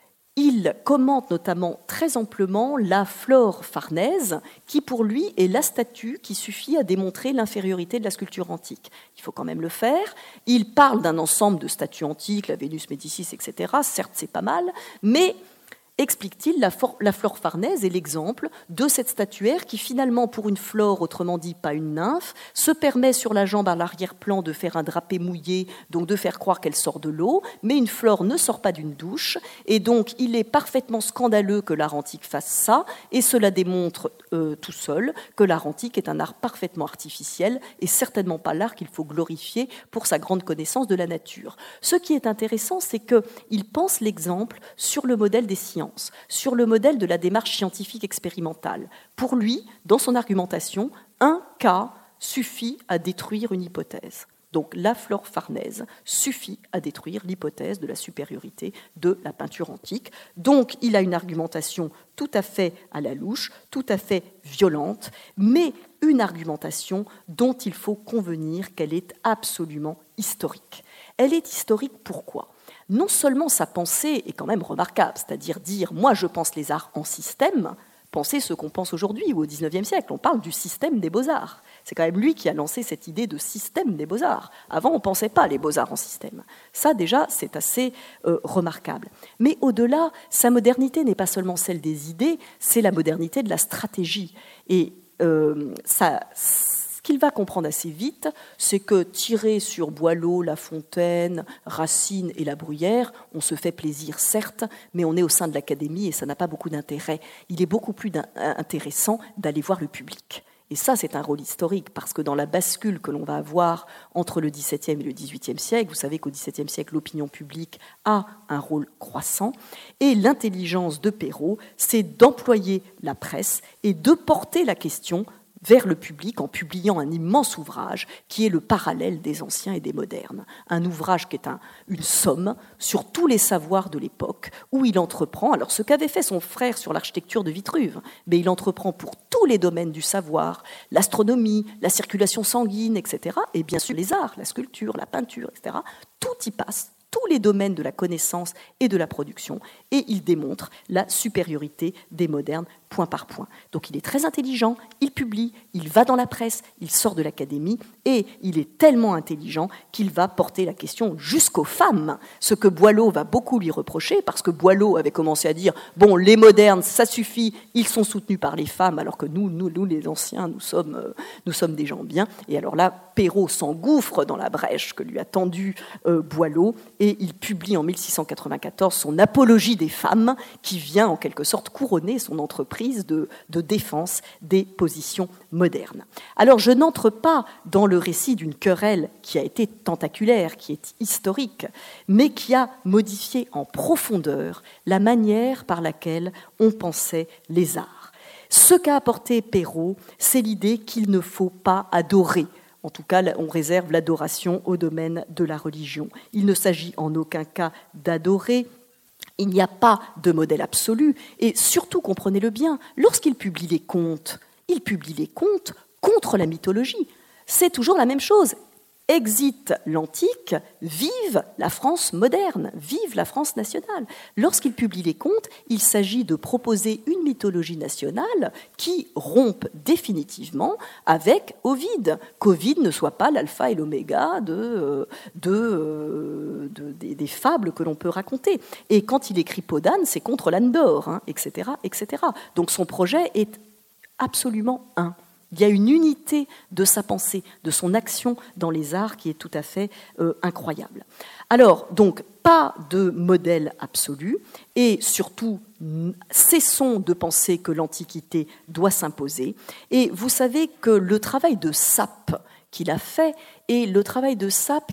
Il commente notamment très amplement la flore farnèse, qui pour lui est la statue qui suffit à démontrer l'infériorité de la sculpture antique. Il faut quand même le faire. Il parle d'un ensemble de statues antiques, la Vénus Médicis, etc. Certes, c'est pas mal, mais explique-t-il, la flore farnèse est l'exemple de cette statuaire qui finalement, pour une flore, autrement dit pas une nymphe, se permet sur la jambe à l'arrière-plan de faire un drapé mouillé, donc de faire croire qu'elle sort de l'eau, mais une flore ne sort pas d'une douche, et donc il est parfaitement scandaleux que l'art antique fasse ça, et cela démontre tout seul que l'art antique est un art parfaitement artificiel, et certainement pas l'art qu'il faut glorifier pour sa grande connaissance de la nature. Ce qui est intéressant, c'est qu'il pense l'exemple sur le modèle des sciences, sur le modèle de la démarche scientifique expérimentale. Pour lui, dans son argumentation, un cas suffit à détruire une hypothèse. Donc la flore farnèse suffit à détruire l'hypothèse de la supériorité de la peinture antique. Donc il a une argumentation tout à fait à la louche, tout à fait violente, mais une argumentation dont il faut convenir qu'elle est absolument historique. Elle est historique pourquoi ? Non seulement sa pensée est quand même remarquable, c'est-à-dire dire « moi je pense les arts en système », penser ce qu'on pense aujourd'hui ou au XIXe siècle, on parle du système des beaux-arts. C'est quand même lui qui a lancé cette idée de système des beaux-arts. Avant, on ne pensait pas les beaux-arts en système. Ça, déjà, c'est assez remarquable. Mais au-delà, sa modernité n'est pas seulement celle des idées, c'est la modernité de la stratégie. Et ce qu'il va comprendre assez vite, c'est que tirer sur Boileau, La Fontaine, Racine et La Bruyère, on se fait plaisir, certes, mais on est au sein de l'Académie et ça n'a pas beaucoup d'intérêt. Il est beaucoup plus intéressant d'aller voir le public. Et ça, c'est un rôle historique, parce que dans la bascule que l'on va avoir entre le XVIIe et le XVIIIe siècle, vous savez qu'au XVIIe siècle, l'opinion publique a un rôle croissant, et l'intelligence de Perrault, c'est d'employer la presse et de porter la question vers le public en publiant un immense ouvrage qui est le parallèle des anciens et des modernes. Un ouvrage qui est une somme sur tous les savoirs de l'époque, où il entreprend, alors ce qu'avait fait son frère sur l'architecture de Vitruve, mais il entreprend pour tous les domaines du savoir, l'astronomie, la circulation sanguine, etc., et bien sûr les arts, la sculpture, la peinture, etc., tout y passe, tous les domaines de la connaissance et de la production, et il démontre la supériorité des modernes point par point. Donc il est très intelligent, il publie, il va dans la presse, il sort de l'académie, et il est tellement intelligent qu'il va porter la question jusqu'aux femmes, ce que Boileau va beaucoup lui reprocher, parce que Boileau avait commencé à dire « bon, les modernes, ça suffit, ils sont soutenus par les femmes, alors que nous les anciens, nous sommes des gens bien ». Et alors là, Perrault s'engouffre dans la brèche que lui a tendue Boileau, et il publie en 1694 son Apologie des femmes, qui vient en quelque sorte couronner son entreprise de défense des positions modernes. Alors je n'entre pas dans le récit d'une querelle qui a été tentaculaire, qui est historique, mais qui a modifié en profondeur la manière par laquelle on pensait les arts. Ce qu'a apporté Perrault, c'est l'idée qu'il ne faut pas adorer. En tout cas, on réserve l'adoration au domaine de la religion. Il ne s'agit en aucun cas d'adorer. Il n'y a pas de modèle absolu. Et surtout, comprenez-le bien, lorsqu'il publie les contes, il publie les contes contre la mythologie. C'est toujours la même chose. Exit l'antique, vive la France moderne, vive la France nationale. Lorsqu'il publie les contes, il s'agit de proposer une mythologie nationale qui rompe définitivement avec Ovide, qu'Ovide ne soit pas l'alpha et l'oméga des fables que l'on peut raconter. Et quand il écrit Peau d'âne, c'est contre l'âne d'or, etc., etc. Donc son projet est absolument un. Il y a une unité de sa pensée, de son action dans les arts qui est tout à fait incroyable. Alors, donc, pas de modèle absolu et surtout, cessons de penser que l'Antiquité doit s'imposer. Et vous savez que le travail de Sappe qu'il a fait et le travail de Sappe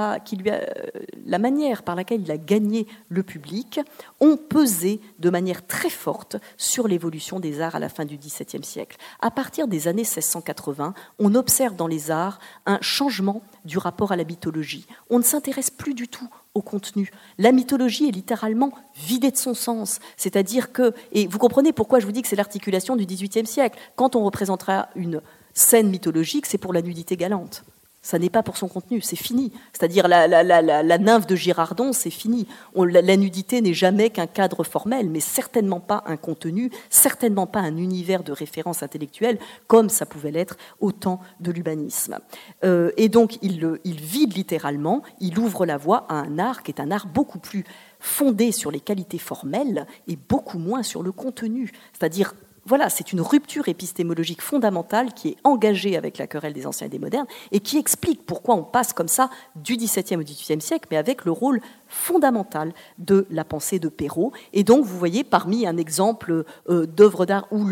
la manière par laquelle il a gagné le public ont pesé de manière très forte sur l'évolution des arts à la fin du XVIIe siècle. À partir des années 1680, on observe dans les arts un changement du rapport à la mythologie. On ne s'intéresse plus du tout au contenu. La mythologie est littéralement vidée de son sens. C'est-à-dire que, et vous comprenez pourquoi je vous dis que c'est l'articulation du XVIIIe siècle. Quand on représentera une scène mythologique, c'est pour la nudité galante. Ça n'est pas pour son contenu, c'est fini. C'est-à-dire la nymphe de Girardon, c'est fini. La nudité n'est jamais qu'un cadre formel, mais certainement pas un contenu, certainement pas un univers de référence intellectuelle, comme ça pouvait l'être au temps de l'urbanisme. Et donc, il vide littéralement, il ouvre la voie à un art qui est un art beaucoup plus fondé sur les qualités formelles et beaucoup moins sur le contenu. C'est-à-dire, voilà, c'est une rupture épistémologique fondamentale qui est engagée avec la querelle des anciens et des modernes et qui explique pourquoi on passe comme ça du XVIIe au XVIIIe siècle, mais avec le rôle fondamental de la pensée de Perrault. Et donc, vous voyez, parmi un exemple d'œuvre d'art où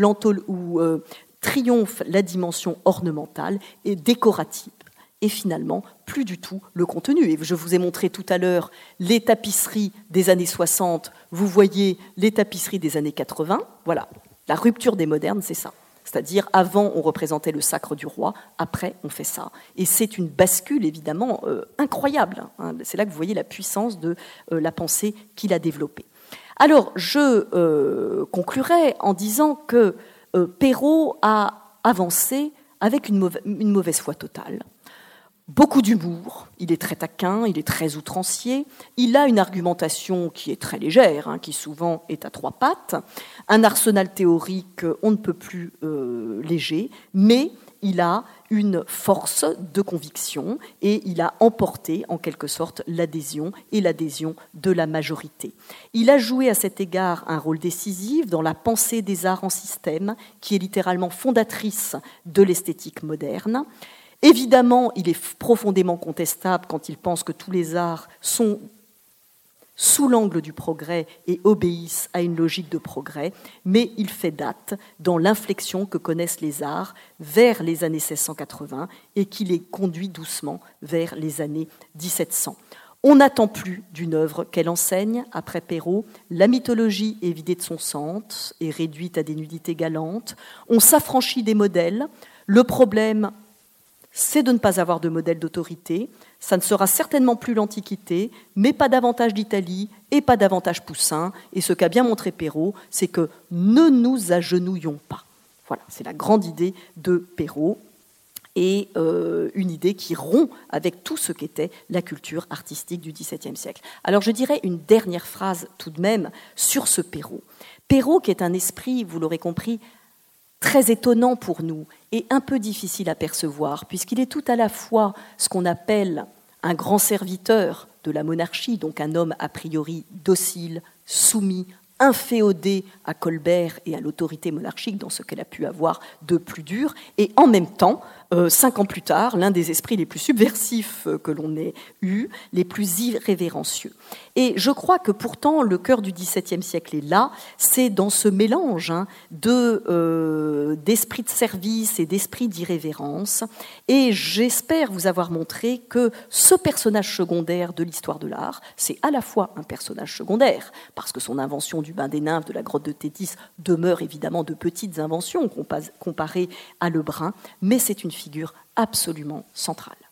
triomphe la dimension ornementale et décorative, et finalement, plus du tout le contenu. Et je vous ai montré tout à l'heure les tapisseries des années 60, vous voyez les tapisseries des années 80, voilà. La rupture des modernes, c'est ça. C'est-à-dire, avant, on représentait le sacre du roi, après, on fait ça. Et c'est une bascule, évidemment, incroyable. C'est là que vous voyez la puissance de la pensée qu'il a développée. Alors, je conclurai en disant que Perrault a avancé avec une mauvaise foi totale. Beaucoup d'humour, il est très taquin, il est très outrancier, il a une argumentation qui est très légère, qui souvent est à trois pattes, un arsenal théorique on ne peut plus léger, mais il a une force de conviction et il a emporté en quelque sorte l'adhésion de la majorité. Il a joué à cet égard un rôle décisif dans la pensée des arts en système, qui est littéralement fondatrice de l'esthétique moderne. Évidemment, il est profondément contestable quand il pense que tous les arts sont sous l'angle du progrès et obéissent à une logique de progrès, mais il fait date dans l'inflexion que connaissent les arts vers les années 1680 et qui les conduit doucement vers les années 1700. On n'attend plus d'une œuvre qu'elle enseigne, après Perrault. La mythologie est vidée de son sens et réduite à des nudités galantes. On s'affranchit des modèles. Le problème, c'est de ne pas avoir de modèle d'autorité. Ça ne sera certainement plus l'Antiquité, mais pas davantage d'Italie et pas davantage Poussin. Et ce qu'a bien montré Perrault, c'est que ne nous agenouillons pas. Voilà, c'est la grande idée de Perrault. et une idée qui rompt avec tout ce qu'était la culture artistique du XVIIe siècle. Alors je dirais une dernière phrase tout de même sur ce Perrault. Perrault qui est un esprit, vous l'aurez compris, très étonnant pour nous et un peu difficile à percevoir, puisqu'il est tout à la fois ce qu'on appelle un grand serviteur de la monarchie, donc un homme a priori docile, soumis, inféodé à Colbert et à l'autorité monarchique dans ce qu'elle a pu avoir de plus dur, et en même temps, 5 ans plus tard, l'un des esprits les plus subversifs que l'on ait eu, les plus irrévérencieux. Et je crois que pourtant, le cœur du XVIIe siècle est là, c'est dans ce mélange d'esprit de service et d'esprit d'irrévérence, et j'espère vous avoir montré que ce personnage secondaire de l'histoire de l'art, c'est à la fois un personnage secondaire, parce que son invention du bain des nymphes, de la grotte de Thétis, demeure évidemment de petites inventions comparées à Lebrun, mais c'est une figure absolument centrale.